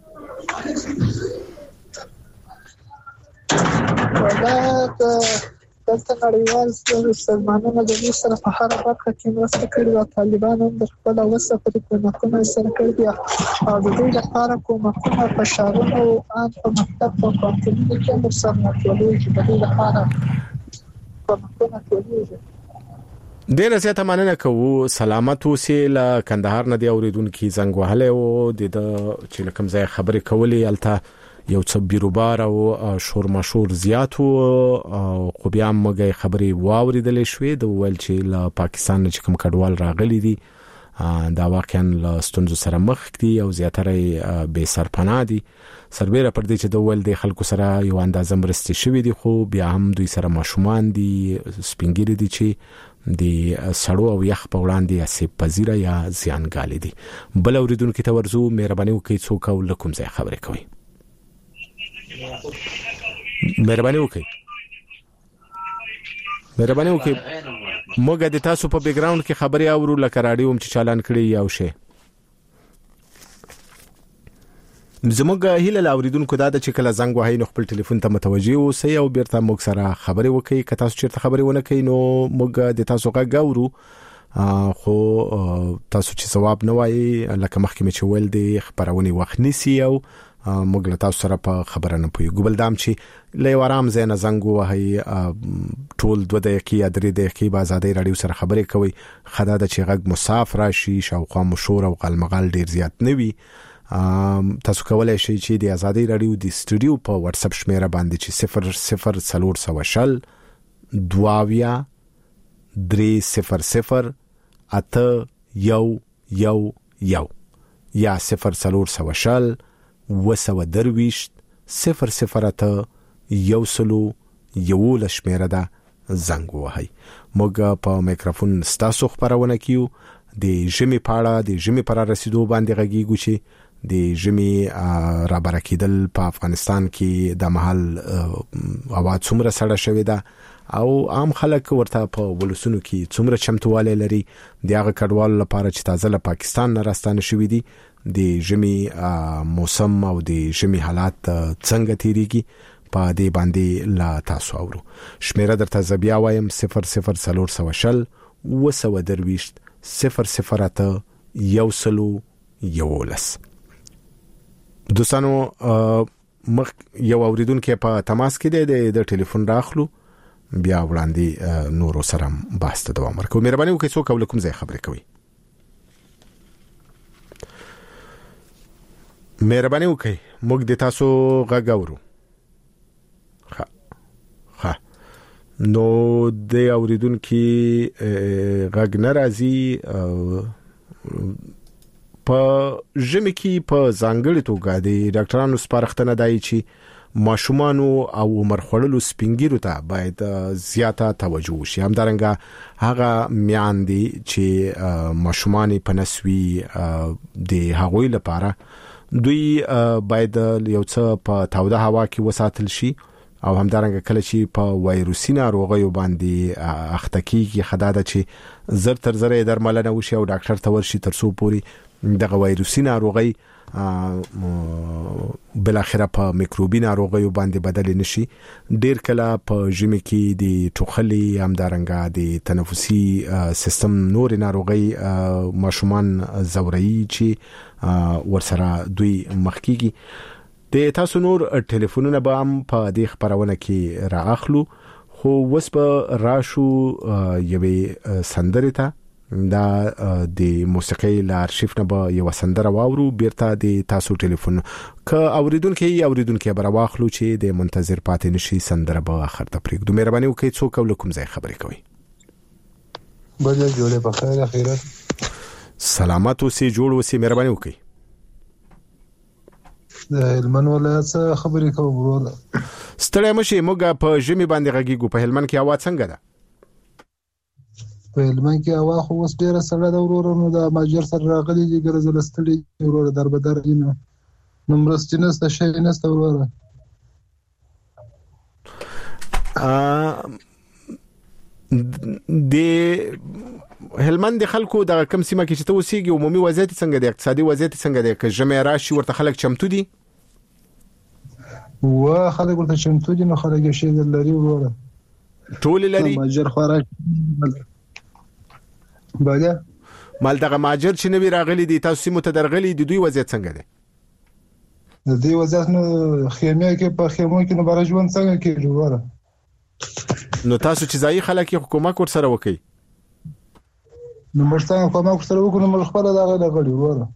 ولا دلته نړیوال سازمانونه د دې سره په هر برخه کې مرسته کوي او طالبانو هم د خپل وسه په کومکونو سره کوي او د دې لپاره کومکونه په شارونو او ان په مکتب او کانتینونو کې هم سره راټولېږي. د دې لپاره کومکونه ټولېږي. ډېر زیاته مننه کوو. سلامت اوسئ. له کندهار نه دی اوریدونکو زنګ وهلی او د چې کوم ځای خبرې کولې الته یو څه بیروبار او شور مشور زیات او خو بیا موږ خبرې واوریدلې شوې د ول چې له پاکستان نه کوم کډوال راغلي دي دا واقعا له ستونزو سره مخ دي او زیاتره به سرپناه دي، سربېره پر دې چې د ول د خلکو سره یو اندازه مرستې شوې دي، خو بیا هم دوی سره ماشومان دي سپینګری دي چې د سړو او یخ په وړاندې اسې پذیره یا زیانګالي دي. بل اوریدونکو ته ورزو مهرباني وکړئ څوک او لکم ځای خبرې کوي. مهرباني وکړئ مهرباني وکړئ موږ د تاسو په بیک گراوند کې خبري اورو لکه رادیو هم چې چالان کړی یو شی. زموږ هیله لاوریدونکو دا د چې کله زنګ وهي نو خپل ټلیفون ته متوجي اوسئ او بیرته موږ سره خبري وکړئ. که تاسو چیرته خبري ونه کوي نو موږ د تاسو غږ اورو، خو تاسو چې ثواب نه وایي لکه مخکې مې چې ول دی خبرونه وخت نیسي او موږ له تاسو سره په خبره نه پوي. ګوبل دام چې لې ورام زنه زنګ وهي ټول دوه دقیقې یا درې دقیقې په آزادۍ رادیو سره خبرې کوي. خدا د چې غږ مسافر راشي شاوخوا مشور او قلمغال ډیر زیات نه وي. تاسو کولای شئ چې د آزادۍ رادیو د استودیو په واتس اپ شمیره باندې چې صفر صفر څلور سوه شل دواویا درې صفر صفر اته یو یو یو یا صفر سلور سو شل وسو درویشت صفر صفر اته یو سلو یو لشمیره ده زنګ وهي. موږ په میکروفون ستاسو خبرونه کیو د ژمي پاړه د ژمي پر رسیدو باندې غږیږو چې د ژمي را برکیدل په افغانستان کې د محل اواز څومره سړه شوې ده او عام خلک ورته په ولسونو کې څومره چمتواله لري د هغه کډوال لپاره چې تازه له پاکستان نه راستانه شوې دي د ژمي موسم او د ژمي حالات څنګه تیریږي په دې باندې لا تاسو اورو. شمیره درته زبیا وایم صفر صفر سلور سو شل وسو درویشت صفر صفر اته یو سلو یولس. دوستانو مخ یو اوریدونکو په تماس کې دی د ټلیفون راخلو بیا وړاندې نورو سره بحث ته دوام ورکوم. مهرباني وکړئ څوک ولکم ځای خبرې کوي. مهرباني وکړئ موږ د تاسو غږ اورو. ها ها نو د اوریدونکو غږ ناراضي په ژمي کې په ځانګړي توګه د ډاکټرانو سپارښتنه دی چې ماشومانو او عمر خړلو سپینګیرو ته باید زیاته توجه وشي. همدارنګه هغه میاندې چې ماشومان په نسوي د هغوی لپاره دوی باید یو څه په تاوده هوا کې وساتل شي او همدارنګه کله چې په وایروسي ناروغیو باندې اخته کیږي خداده چې زر تر زر درملنه وشي او ډاکټر ته ورشي ترڅو پوري دغه وایروسي ناروغي بل اخره په میکروبي ناروغیو باندې بدل نشي. ډیر کله په ژمي کې د ټوخلي همدارنګه د تنفسي سیستم نور ناروغي ماشومان زوري چې ورسره دوی مخکېږي. د تاسو نور ټلیفونونه به هم په دې خبرونه کې رااخلو خو وس په راشو یوې سندره ته دا د موسیقي ل ارشیف نه به یو سندره واورو بیرته د تاسو ټلیفون ک اوریدونکو یې اوریدونکو به راخلو چې د منتظر پاتې نشي سندره به اخر ته پرېږدو. مهرباني وکړئ څوک ولکم ځای خبرې کوي. بل جوړه په خیر خیرت سلامات اوسئ جوړ اوسئ. مهرباني وکړئ. د هلمند ولایت څخه خبرې کوم ورور. ستړی مشي موږ په ژمي باندې غږیږو. په هلمند کې هوا څنګه ده؟ په هلمند کې هوا خو اوس ډیره سړه ده ورور. نو د ماجر سره راغلي دي ګرځل ستړي ورور در بدر نه نو مرستې نسته شي نسته ورور. ا د هلمند خلکو د کم سیمه کې چې ته وسیږي عمومي وضعیت څنګه دی؟ اقتصادي وضعیت څنګه دی؟ که ژمي راشي ورته خلک چمتو دي؟ و خلک ورته چمتو دي. نو خلک شي لري ورور ټول لري ماجر خوراک بالا مال دغه ماجر چې نوی راغلي دي تاسو سیمه ته درغلي دي دوی وضعیت څنګه دی؟ د دې وضعیت نو خیمه کې په خیمو کې نو بار ژوند څنګه کېږي ورور. نو تاسو چې ځای خلک حکومت ور سره وکي نو مرستان حکومت ور سره وکړو نو خپل دغه لغړي ورور.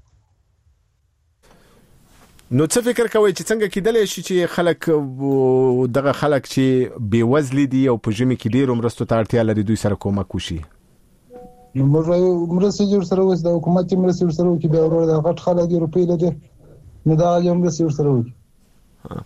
نو څه فکر کوي چې څنګه کېدلی شي چې خلک دغه خلک چې بې وزلي دي او په ژمي کې ډېر مرستو ته اړتیا لري دوی سره کومک وشي؟ نو موږ مرستې جوړ سره وس د حکومت مرستې ور سره وکړي. بیا ورور د غټ خلک روپۍ لري نو دا هم مرستې ور سره وکړي.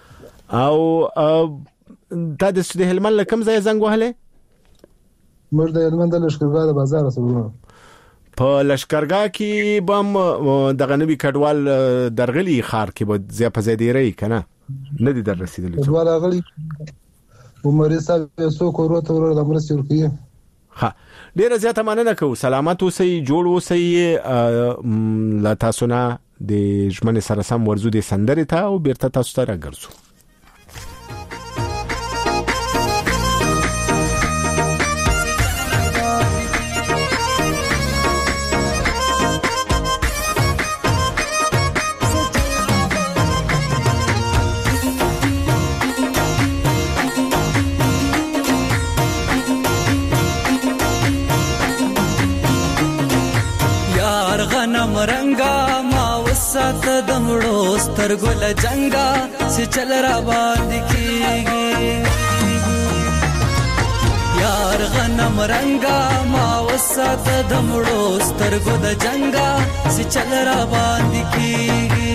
او دا د هلمند له کوم ځای زنګ وهلی؟ موږ د هلمند د لښکرګاه د بازار سره په لشکرګاه کې بم دغه نوی کډوال درغلي خار کې به زیا په زیديري کنه نه دي در رسیدلی کډوال غلي عمر صاحب سو کورو ته ور د مرستې ورکیه. ها ډیره زیاته مننه کوم. سلامات اوسئ جوړ اوسئ. لا تاسو نه د ژمنې سره سم ورزو د سندرې ته او بیرته تاسو ته راګرځو. مرنګا ما وسات دمړو سترګل جنگا چې چل را باندې کیږي. یار غنم رنگا ما وسات د مړو سترګو د جنگا سي چل را باندې کیږي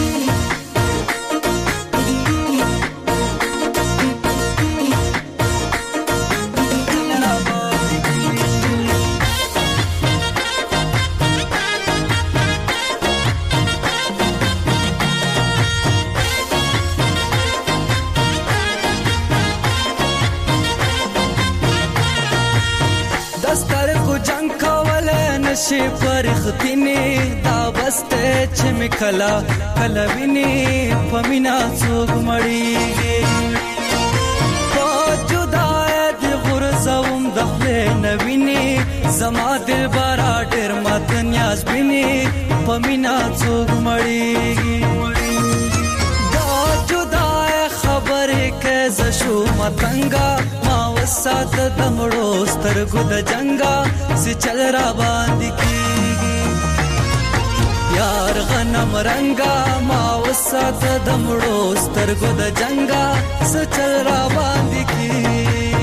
شي پرختینه دا بسته چې مکلا کلا ویني پمینا څوک مړیږي په جدای د غرزوم د خپل نویني زما دل بارا ډېر مات نیاز ویني پمینا څوک مړیږي دا جدای خبره کې زشو متنګا ما وسات د مړو سترګو د جنگا سي چل را باندې کیږي یار غنم رنگا ما وسات د مړو سترګو د جنگا سي چل را باندې کیږي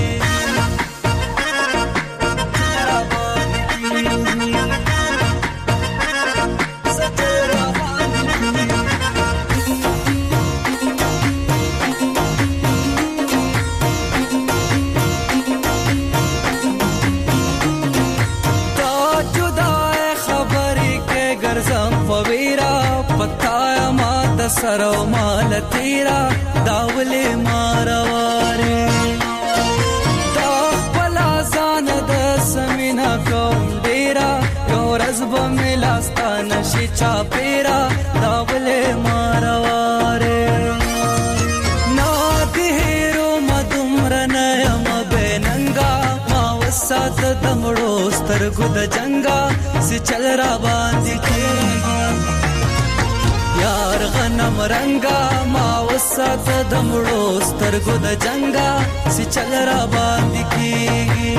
سرو مال تیرا داوله مارواره دا خپل ځان د سمینا کوم ډیرا یو رزب ملاستا نشي چا پیرا داوله مارواره نا دهرو مدمر نیم بیننګا ما وسات د مړو سترګو د جنگا سي چل را باندې کیږي یار غنم رنگا ما وسات د مړو سترګو د جنگا سي چل را باندې کیږي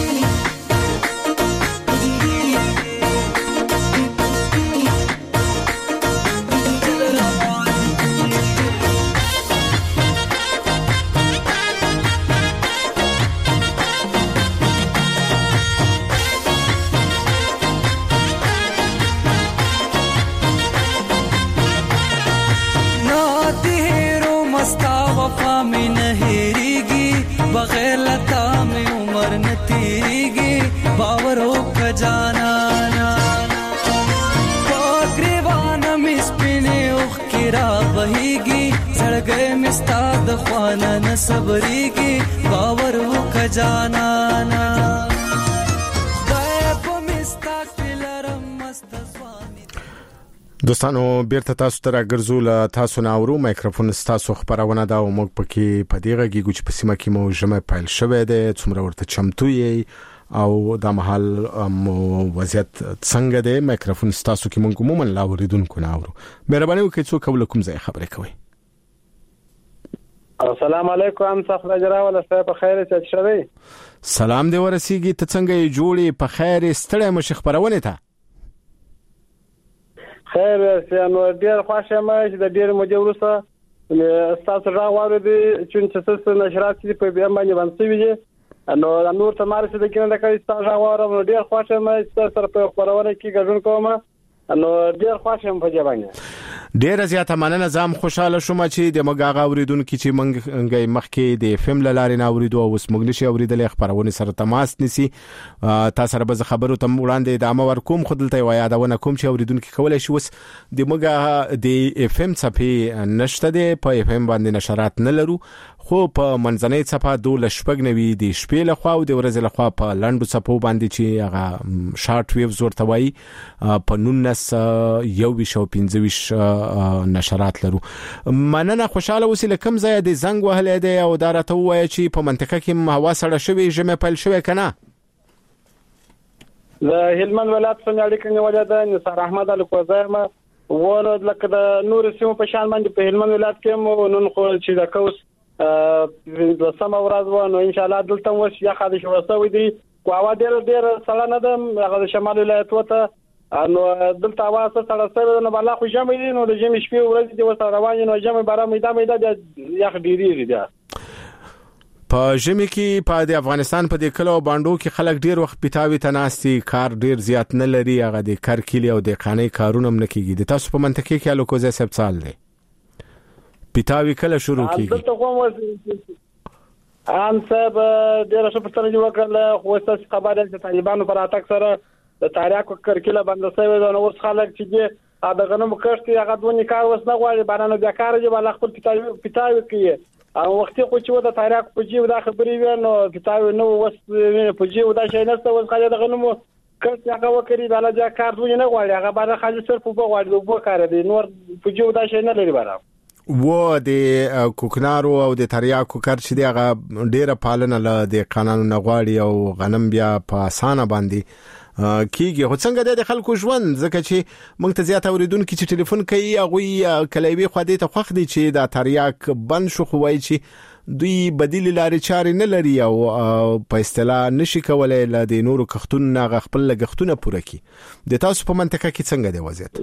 बगैर लता में उम्र न तीरेगी बावरों का जाना ग्रेवाना मिसपिने उख किरा बहेगी सड़गे मिस्ताद ख्वाना न सबरेगी बावरों का जाना دوستانو بیرته تاسو ته راګرځو له تاسو ناورو مایکروفون تاسو خبرونه دا او موږ پکې په دغه کې چې په سیمه کې مو جمع پایل شوې ده څومره ورته چمتو یې او د محل وضعیت څنګه ده مایکروفون تاسو کې موږ عموما لا وریدونکو ناورو مهرباني وکړئ څو کول کوم ځای خبرې کوي السلام علیکم صاحب راجرا ولا ستاسو په خیر چې شوي سلام دې ورسیږي ته څنګه جوړي په خیر ستړی مش خبرونه ته خیر نو ډیر خوشاله مې چې د ډیر مجورسه تاسو راغواړئ چې تاسو نشرات دي په بیا باندې باندې ویږي نو نور ته مارسه د کینه د کړي تاسو راغواړم نو ډیر خوشاله مې چې تاسو په خبرونه کې ګډون کوم نو ډیر خوشاله مې په ځبانه ډیر زیاته مننه زم خوشاله شوم چې د مګاغه اوریدونکو چې منګي مخکې د فلم لاري نه اوریدو او سمګ نشي اوریدل خبرونه سره تماس نسی تاسو سره به خبرو تم وړاندې د امر کوم خدلته و یادونه کوم چې اوریدونکو کولای شي وس د مګه د اف ام صفه نشته د په اف ام باندې نشرات نه لرو خو په منځنۍ صفه دوه شپږ نوي د شپې له خوا او د ورځې له خوا په لندو صفو باندې چې هغه شارټ ویوز ورته وایي په نونس یو ویشو پنځويش نشرات لرو مننه خوشاله وسیله کم ځای د زنګ وهلې دی او دارته وایي چې په منطقه کې هوا سړه شوی جمع پل شوی کنه د هلمند ولایت څنګه اړیکه نیولې ده نثار احمد الکوزایم ونه لکه د نور سیمو په شان باندې په هلمند ولایت کې مو نن خو چې د کوس د سم ورځ و نو ان شاء الله دلته وس یا خاطر شو وسوي دي کو هوا ډیر ډیر سړه نه ده هغه شمال ولایت وته نو دلته هوا سره سره نو بل خو جمع دي نو د جمع شپې ورځ دي وسره روان نو جمع بارا میدا میدا یا خډيري دي په ژمي کې په د افغانستان په د کلو باندو کې خلک ډیر وخت پیتاوي تناستي کار ډیر زیات نه لري هغه د کار کلی او د خاني کارونه هم نه کیږي د تاسو په منطقه کې الوکوزه سب سال دی پیتاوي کله شروع کیږي ان صاحب ډیر څه پرتنه جوړ کړل خو تاسو خبره د طالبانو پر اتاک سره د تاریخ کرکله باندې سوي دا نو ورس خلک چې دا غنم کښتي هغه دونی کار وس نه غواړي باندې د کار دی بل خپل پیتاوي پیتاوي کوي او وخت خو چې د تاریخ په جیب دا خبرې وینو کتاب نو وس په جیب دا شي نه څه وس خاله د غنمو کړه هغه وکړي بالا دا کار دوی نه غواړي هغه باندې خالي صرف په غواړي وګ کار دی نور په جیب دا شي نه لري بالا و د کوکنارو او د تریاکو کار چې دغه ډیره پالنه له د قانون غواړي او غنم بیا په اسانه باندې کیږي خو څنګه د خلکو ژوند ځکه چې موږ ته زیات اوریدونکو چې ټلیفون کوي هغه کلیوي خو دې ته خوښ دي چې دا تریاک بند شو خو وای چې دوی بدیل لارې چارې نه لري او په اصطلاح نشي کولای ل د نورو کښتون نه خپل لګښتونه پوره کړي د تاسو په منطقه کې څنګه دی وضعیت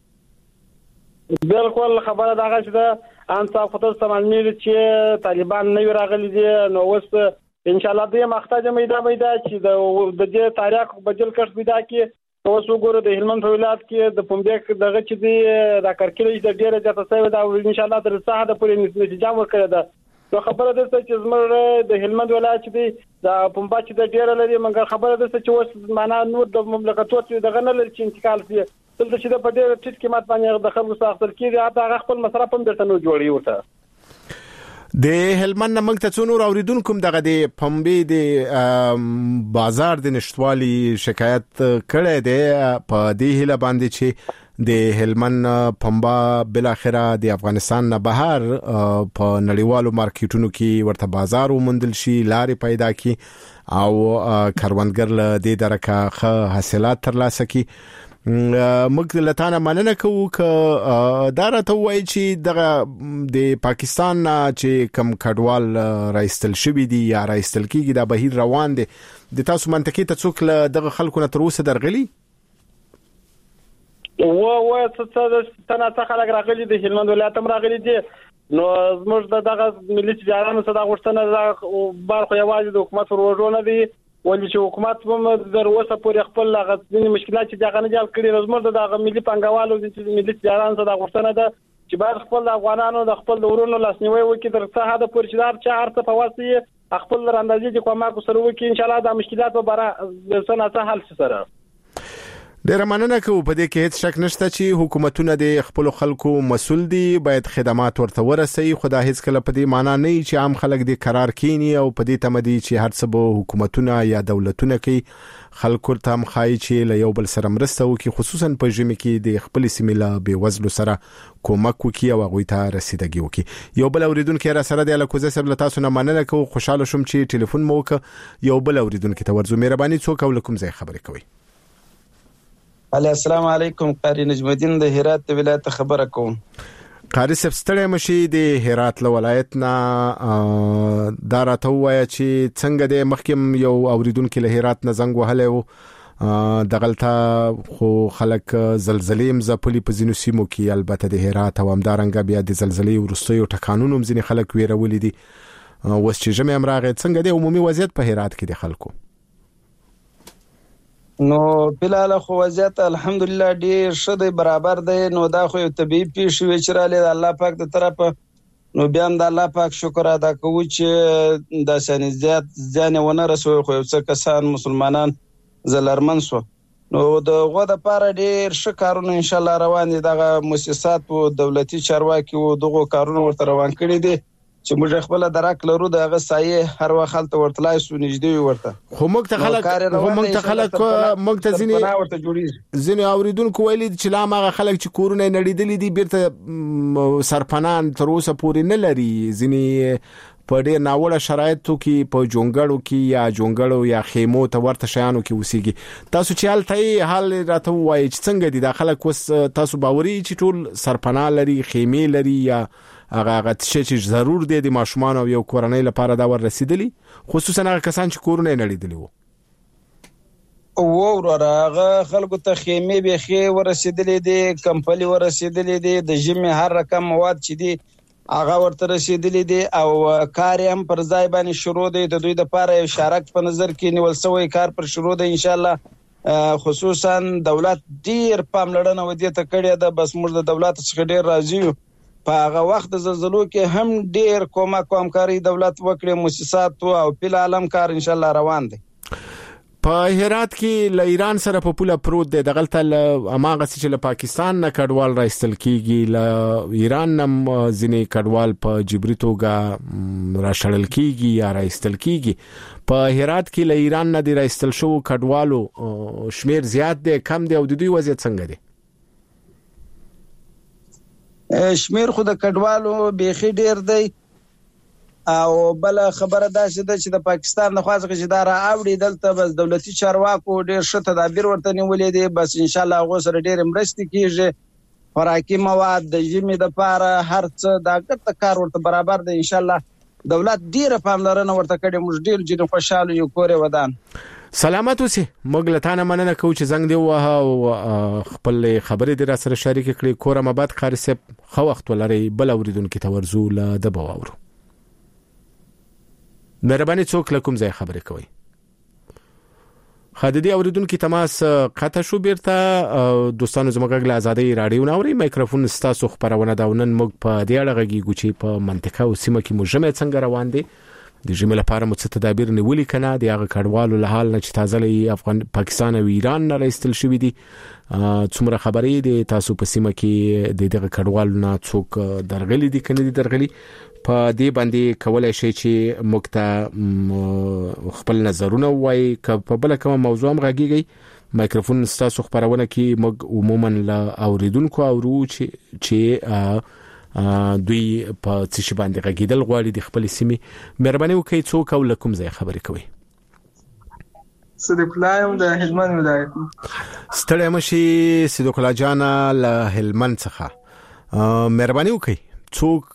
بالکل خبره دا چې دا ان صاحب خطر سمانی چې طالبان نه راغلي دي نو وس ان شاء الله د مختاج میدا میدا چې د د دې تاریخ بدل کړ پیدا کې اوس وګوره د هلمند ولایت کې د پومبیک دغه چې دی د کرکلې د ډیره ځته سوي دا ان شاء الله تر ساحه د پورې نتیجه ورکړه ده نو خبره ده چې زموږ د هلمند ولایت چې دی د پومبا چې د ډیره لري مګر خبره ده چې اوس معنا نور د مملکتونو چې دغه نه لري چې انتقال شي دلته چې د په ډیره ټیټ قیمت باندې د خلکو سره اخر کیږي هغه خپل مصرف هم درته نو جوړي ورته د هلمند نمک ته څونور اوریدونکو دغه د پمبې د بازار د نشټوالي شکایت کړي دي په دې هله باندې چې د هلمند پمبا بل اخره د افغانستان نه بهر په نړیوالو مارکیټونو کې ورته بازار ومندل شي لارې پیدا کی او کاروانګر له دې درکه حاصلات ترلاسه کی موږ لتانه مننه کوو ک دا راته وایي چې دغه د پاکستان چې کم کډوال راستل شوی دی یا راستل کیږي دا بهیر روان دي د تاسو منطقې ته څوک له دغه خلکو نه تر اوسه درغلي و و څه څه څه خلک راغلي د هلمند ولایت هم راغلي دي نو زموږ دغه ملي تجارانو صدا غوښتنه بار خو یوازې د حکومت ورژونه دي ولې چې حکومت هم در اوسه پورې خپل غوښتنې مشکلات چې دغه نه جال کړي زموږ دغه ملي پنګوالو د ملي تجارانو صدا غوښتنه ده چې باید خپل افغانانو د خپل ورونو لاسنیوي وکړي تر څه حد پورې چې دا چې هرڅه په واسطه خپل اندازې چې کومه سره وکړي ان شاء الله د مشکلات به برا سنه حل شي سره ډیر مننه کوم په دې کې هیڅ شک نشته چې حکومتونه د خپل خلکو مسؤل دي باید خدمات ورته ورسي خدا هیڅ کله په دې معنی نه چې عام خلک د قرار کینی او په دې تمدي چې هر څه به حکومتونه یا دولتونه کوي خلکو ته مخای چې له یو بل سره مرسته وکړي خصوصا په ژمي کې د خپل سیمې له بې وزلو سره کومک وکړي او هغوی ته رسیدګي وکړي یو بل اوریدونکو را سره د الکوزه سره تاسو نه مننه کوم خوشاله شوم چې ټلیفون مو وکړ یو بل اوریدونکو ته ورزو مهرباني څوک ولکم ځای خبرې کوي السلام علیکم قاری نجم الدین د هرات ولایت خبره کوم قاری صاحب ستړی مشي د هرات ولایت نه دا راته وایي چې څنګه د مخکم یو اوریدونکو له هرات نه زنګ وهلی و دغلته خو خلک زلزلې مزپلي په ځینو سیمو کې البته د هرات او همدارنګه بیا د زلزلې وروستیو ټکانونو هم ځینې خلک ویرولي دي اوس چې ژمی هم راغی څنګه د عمومي وضعیت په هرات کې د خلکو نو بلال خو وضعیت الحمدلله ډیر ښه دی برابر دی نو دا خو یو طبيعي پیښه وی چې رااله د الله پاک د طرفه نو بیا د الله پاک شکر ادا کوو چې د سنځات ځان ونه رسوي خو یو څه کسان مسلمانان زلرمن سو نو د غو د پاره ډیر ښه کارونه ان شاء الله روان دي دغه مؤسسات او دولتي چارواکي او دغه کارونه ورته روان کړي دي چې موږ خپل درک لرو دغه سایه هر وخت ورتلای سو نږدې ورته خو موږ ته خلک خو موږ ته خلک موږ ته ځینې ځینې اوریدونکو ویلي چې لا ماغه خلک چې کورونه نړیدلې دي بیرته سرپنان تر اوسه پورې نه لري ځینې په ډېر ناوړه شرایطو کې په جونګړو کې یا جونګړو یا خیمو ته ورته شیانو کې اوسېږي تاسو چې هلته حال راته وایي چې څنګه دي دا خلک اوس تاسو باوري چې ټول سرپناه لري خیمې لري یا هغه هغه چې ضرور دی د ماشومان او یو کورنۍ لپاره دا ور رسیدلی خصوصا هغه کسان چې کورونه نړیدلی وو او وراره هغه خلکو ته خیمه به خې ورسېدلې دي کمپلي ورسېدلې دي د جمی هر رقم مواد چې دي هغه ورته رسیدلی دی او کار هم پر ځای باندې شروع دی. د دوی لپاره یو شارک په نظر کې نیول شوی، کار پر شروع دی ان شاء الله. خصوصا دولت ډیر پاملرنه ودی ته کړې ده، بس موږ د دولت څخه ډیر راضي یو. په هغه وخت د زلزلو کې هم ډیر کومک او همکاري دولت وکړي، مؤسسات او په عالم کار ان شاء الله روان دی. په هرات کې ل ایران سره په پوله پروت دی، دغلت اماغه چې له پاکستان نه کډوال راستل کیږي، له ایران نم ځینې کډوال په جبري توګه راشړل کیږي یا راستل کیږي. په هرات کې له ایران نه دی راستل شو کډوالو شمیر زیات دی کم دی او د دوی وضعیت څنګه دی؟ شمیر خو د کډوالو بیخي ډیر دی او بل خبره دا شته چې د پاکستان د خواځه چې دا را اوړي دلته بس دولتي چارواکو ډیر ښه تدابیر ورته نیولې دي. بس ان شاء الله هغه سره ډیر مرستې کیږي، خوراکي مواد د ژمي د لپاره هر څه دا ګټه کار ورته برابر دی. ان شاء الله دولت ډیر پاملرنه ورته کړي، موږ ډیر جن خوشاله یو کور ودان. سلامت اوسې، موږ لته مننه کوو چې زنګ دی وه او خپل خبرې در سره شریک کړې. کورم آباد قاری صاحب خو وخت ولري بل اوریدونکو ته ورزو ل د بواورو. مهرباني څوک لکم ځای خبرې کوي. خدای دې اوریدونکو تماس قطع شو. بیرته دوستانو زموږ له ازادي رادیو ناوري مایکروفون ستاسو خبرونه دا ونن موږ په دې اړه غږی ګوچی په منطقه او سیمه کې مجمع څنګه روان دي، د ژمي لپاره مو څه تدابیر نیولې کنه، د هغه کډوالو له حال نه چې تازه له افغان پاکستان او ایران نه راستل شوی دي. څومره خبرې دي تاسو په سیمه کې د دغه کډوالو نه څوک درغلي دي کنه دي درغلي په دې باندې کولای شي چې مکته خپل نظرونه وایي. ک په بل کومه موضوع هم غږیږي مایکروفون تاسو خبرونه کې موږ عموما لا اوریدونکو اورو چې چې دوی په څه شي باندې غږیدل غواړي د خپل سیمې. مهرباني وکړئ څوک او لکم ځای خبرې کوي. صدیق الله یم د هلمند ولایت. ستړی مشي صدیق الله جان له هلمند څخه. مهرباني وکړئ څوک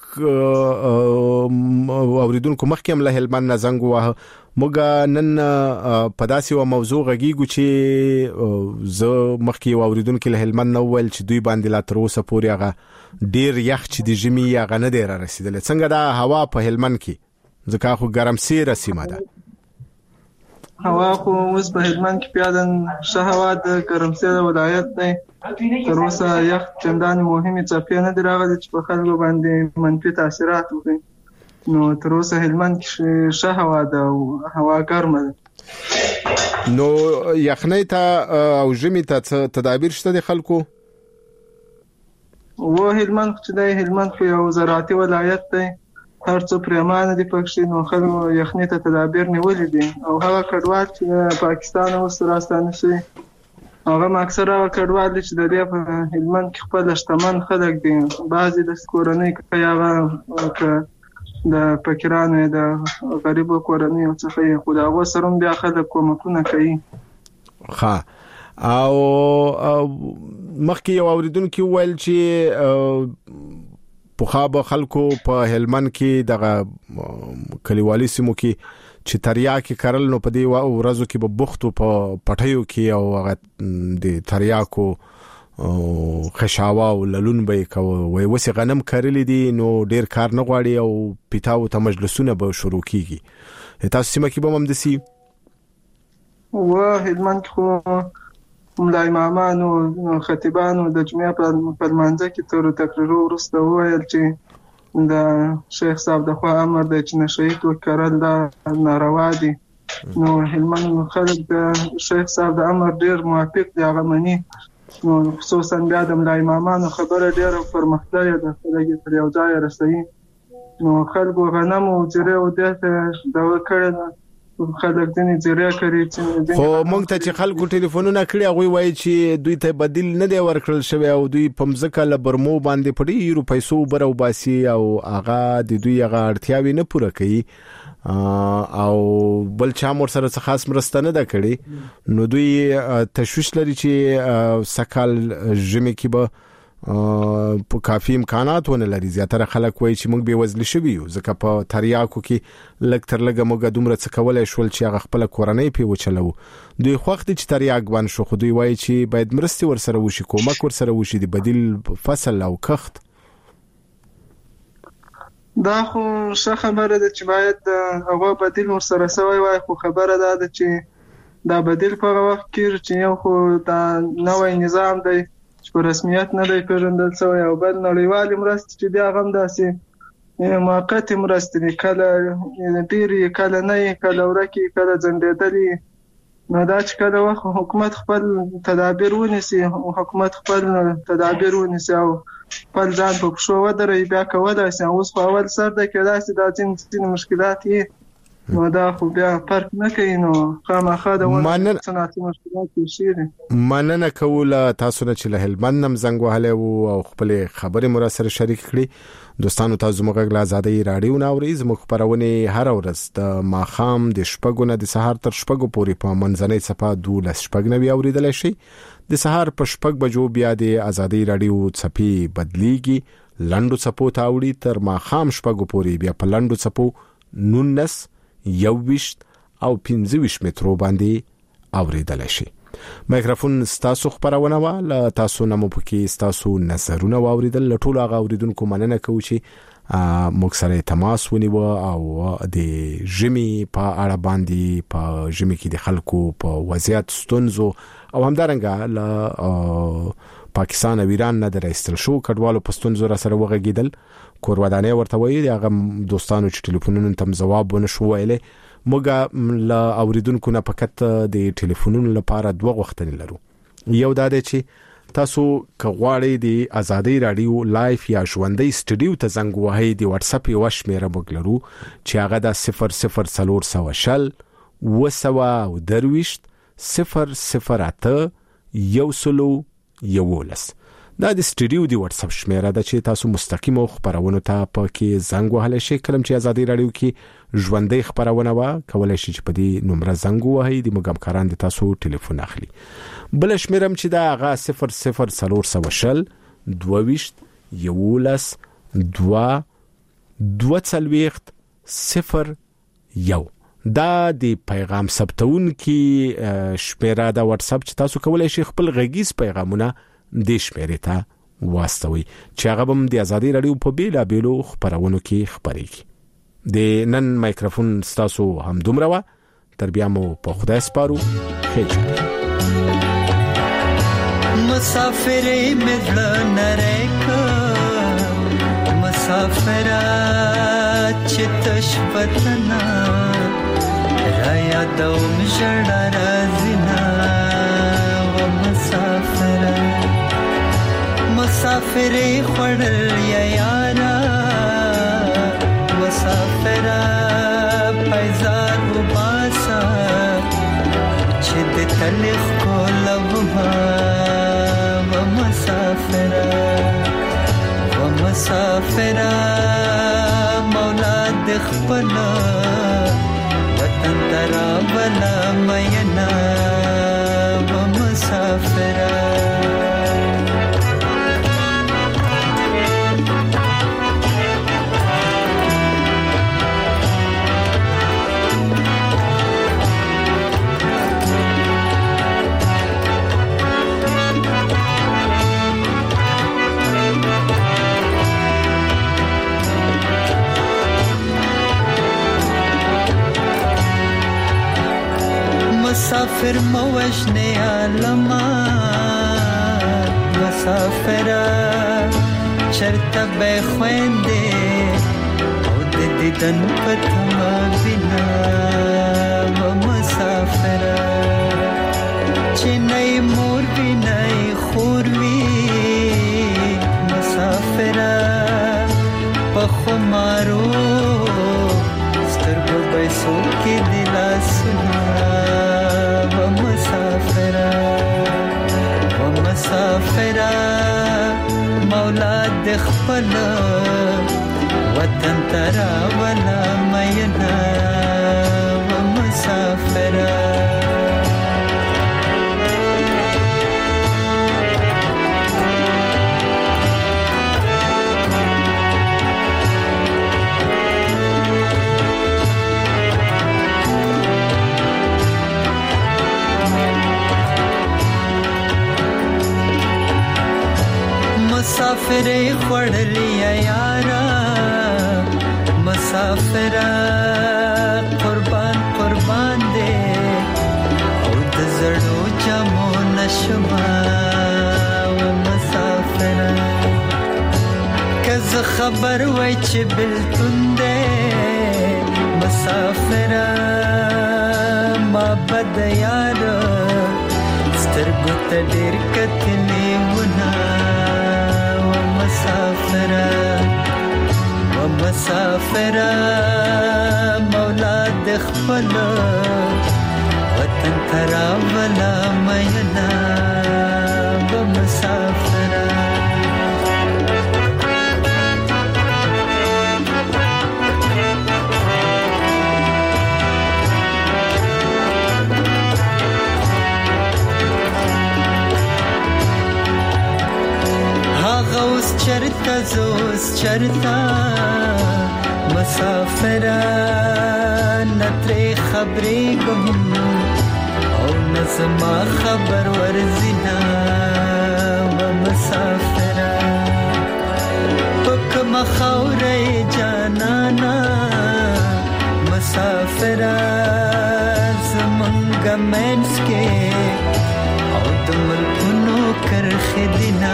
اوریدونکو مخکې هم له هلمند نه زنګ وه. موږ نن په داسې یو موضوع غږیږو چې زه مخکې اوریدونکو له هلمند نه ویل چې دوی باندې لا تر اوسه پورې هغه ډیر یخ چې د ژمي هغه نه دی را رسیدلی. څنګه دا هوا په هلمند کې ځکه خو ګرمسیره سیمه ده؟ هوا خو اوس په هلمند کې پیادن ښه هوا د ګرمسیره ولایت دی. تر اوسه یخ چندان مهمه څپې نه دی راغلي چې په خلکو باندې منفي تاثیرات وکړي. نو تر اوسه هلمند کې ښه هوا ده او هوا ګرمه ده. نو یخنۍ ته او ژمي ته تدابیر شته د خلکو؟ و هلمند چې دی هلمند خو یو زراعتي ولایت دی، هر څه پرېمانه دي پکښې، نو خلکو یخنۍ ته تدابیر نیولې دي. او هغه کډوال چې پاکستان اوس راستانه شوي هغه هم اکثره هغه کډوال دي چې د دې په هلمند کې خپل شتمن خلک دي. بعضې د کورنۍ که هغه که د فقیرانو د غریبو کورنیو څخه یې خو د هغو سره هم بیا خلک کومکونه کوي. ښه. او مخکې یو اوریدونکي وویل چې پخوا به خلکو په هلمند کې دغه کلیوالي سیمو کې چې تریاکې کرل، نو په دې ورځو کې به بوختو په پټیو کې او هغه د تریاکو خشاوا او للون به کوي. وای وسې غنم کرلې دي نو ډیر کار نه غواړي او پیتاو ته مجلسونه به شروع کیږي. تاسو سیمه کې به هم دسی؟ و هلمند خو ملا امامانو خطیبانو د جمعې په لمانځه کې تر تقریر وروسته وویل چې د شیخ صاحب د خوا امر دی چې نشه یي کرل دا ناروا دي. نو هلمند خلک د شیخ صاحب د امر ډیر موافق دي، هغه مني. نو خصوصا بیا د ملا امامانو خبره ډیره پرمختللې ده، خلک یې تر یو ځایه رسوي. نو خلکو غنم او جرې او دې ته دعوه کړې ده، خلک ځینې جرې کوي. خو موږ ته چې خلکو ټلیفونونه کړي هغوی وایي چې دوی ته بدیل نه دی ورکړل شوی او دوی په مځکه له برمو باندې په ډېرو پیسو اوبه راوباسي او هغه د دوی هغه اړتیاوې نه پوره کوي او بل چا مور سره څه خاص مرسته نه ده کړې. نو دوی تشویش لري چې سکال ژمي کې به په کافي امکانات ونه لري. زیاتره خلک وایي چې موږ بې وزله شوي یو ځکه په تریاکو کې لږ تر لږه موږ دومره څه کولی شول چې هغه خپله کورنۍ پرې وچلوو. دوی خوښ دي چې تریاک بند شو، خو دوی وایي چې باید مرستې ورسره وشي، کومک ورسره وشي د بدیل فصل او کښت. دا خو ښه خبره ده چې باید هغه بدیل ورسره سوی وای، خو خبره دا ده چې دا بدیل په هغه وخت کې چې یو خو دا نوی نظام دی چې په رسمیت نه دی پېژندل سوی، او بل نړیوالې مرستې چې دي هغه هم داسې موقتې مرستې دي، کله ډېرې کله نه یې، کله ورکې کله ځنډېدلې. نو دا چې کله وخت حکومت خپل تدابیر ونیسي حکومت خپل تدابیر ونیسي او خپل ځان په پښو ودروي، بیا کولی شي. اوس په اول سر ده کېدای شي دا ځینې ځینې مشکلات یې، نو دا خو بیا فرق نه کوي، نو خامخا د صنعتي مشکلات پیښ شوي. مننه کوو له تاسو نه چې له هلمند هم زنګ وهلی وو او خپلې خبرې مو راسره شریک کړي. دوستانو تاسو زموږ غږ له ازادۍ راډیو نه اورئ. زموږ خپرونې هره ورځ د ماښام د شپږو نه د سهار تر شپږو پورې په منځنۍ څپه دولس شپږ نوي اورېدلی شئ. د سهار په شپږ بجو بیا د ازادۍ راډیو څپې بدلیږي، لنډو څپو ته اوړي، تر ماښام شپږو پورې بیا په لنډو څپو نولس یوویشت او پنځه ویشت مترو باندې اورېدلی شئ. مایکروفون ستاسو خبرونه وا، له تاسو نه مو پکې ستاسو نظرونه واوریدل. له ټولو هغه اوریدونکو مننه کوم چې موږ سره تماس ونیو او د ژمي په اړه باندې په ژمي کې د خلکو په وضعیت ستونزو او همدارنګه له پاکستان او ایران نه درېستل شو کډوالو په ستونزو را سره وغږیدل. کورودانې ورته وایي هغه دوستانو چې ټلیفونونو ته جواب ونشو ویلې. موږ له اوریدونکو نه فقط د ټلیفونونو لپاره دوه غوښتنې لرو. یو دا دی چې تاسو کغواړئ د ازادۍ راډیو لایف یا ژوندۍ سټډیو ته زنګ وهئ، د واتس اپ یو شمیره موږ لرو چې هغه د صفر صفر څلور سوه شل اوه سوه او درویشت صفر صفر اته یو سلو یولس. دا د سټډیو دی واتس اپ شمیره ده چې تاسو مستقیم خبرونه ته پکې زنګ وهلی شئ. کلم چې ازادۍ راډیو کې ژوندۍ خبرونه وا کولای شي چې په دې نمبر زنګ وهئ، د موږ همکاران د تاسو ټلیفون اخلي. بل شمیرم چې دا هغه صفر صفر څلور سوه شل دوه یولس دوه دوه څلوېښت صفر یو. دا د پیغام ثبتون کې شمیره دا واتس اپ چې تاسو کولای شئ خپل غږیز پیغامونه د شمیرې ته واستوي چې هغه هم د ازادۍ راډیو په بیلا بیلو خبرونو کې خبرېږي. د نن مایکروفون ستاسو هم دومره وا، تر بیا مو په خدای سپارو. خېچ مسافرې مزړه نریکا مسافرا چتش وطنا را یادوم ژړا رازینا و مسافرا مسافرې خړل یا یارا مسافرا پایزار و باسا چې د تلخ کولما و مسافرا و مسافرا مولا د خپل وطن ترا بلا مینا و مسافرا مسافر موجنه عالما مسافرا چرته به خوينده او د دیدن پتما بنا و مسافرا چنای مور بنای خوروي مسافرا په مارو سترګو به سو کې دلا سنا مسافرا مولا د خپل وطن ترا ولا مینا و مسافرا مسافرې خړلې یارا مسافر قربان قربان دې او د زړو جامو نشما و مسافر کز خبر وای چې بلتون دې مسافر ما بد یار سترګو ته ډېر کتلې ونه و مسافر و مسافر مولا د خپل وطن ترا ولا مینا و مسافر غوس چرتا زوس چرتا مسافر نتري خبري گم او نزما خبر ورزنا و مسافر پک مخاوري جانانا مسافر زمنګ مینس کې او دمل کنو کر خدنا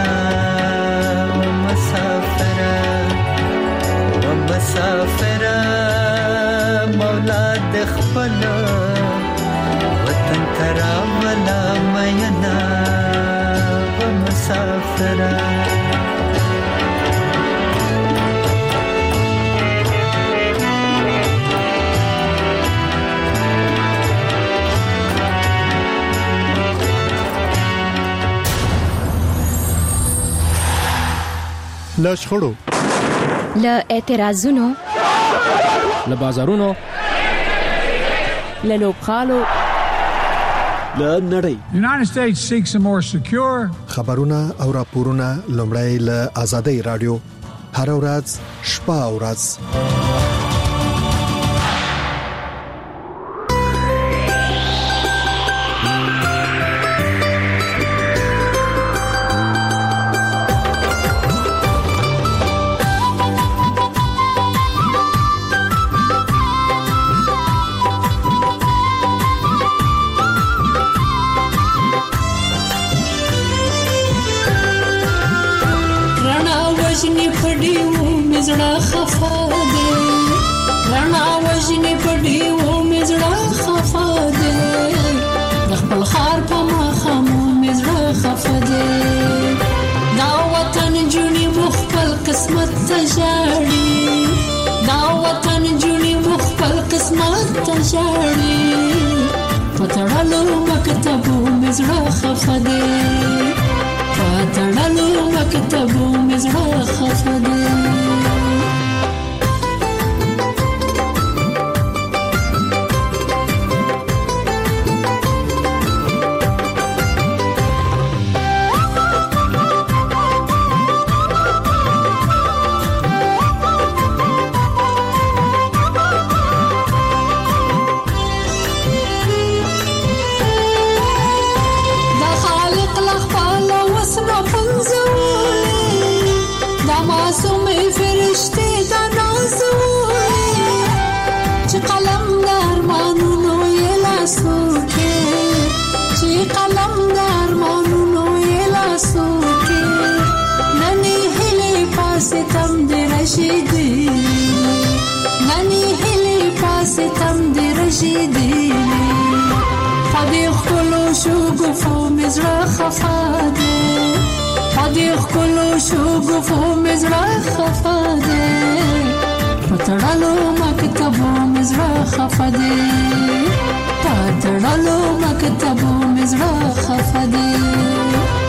مسافر و مسافر مولا د خپل وطن ترا ولا مینا و مسافر له شخړو له اعتراضونو له بازارونو له لوبخالو له نړۍ United States seeks a more secure خبرونه او راپورونه لومړی له آزادۍ رادیو هر ورځ شپه او ورځ وجنی پډیو مزړه خفا دے رانا وجنی پډیو مزړه خفا دے خپل خار په مخمو مزړه خفا دے دا وطن جونی مخبل قسمت تجاړي دا وطن جونی مخبل قسمت تجاړي پټړلو مکتبو مزړه خفا دے پاتړلو مکتبو مزړه خفه ده پاتړلو مکتبو مزړه خفه دے پاتړلو مکتبو مزړه خفه دے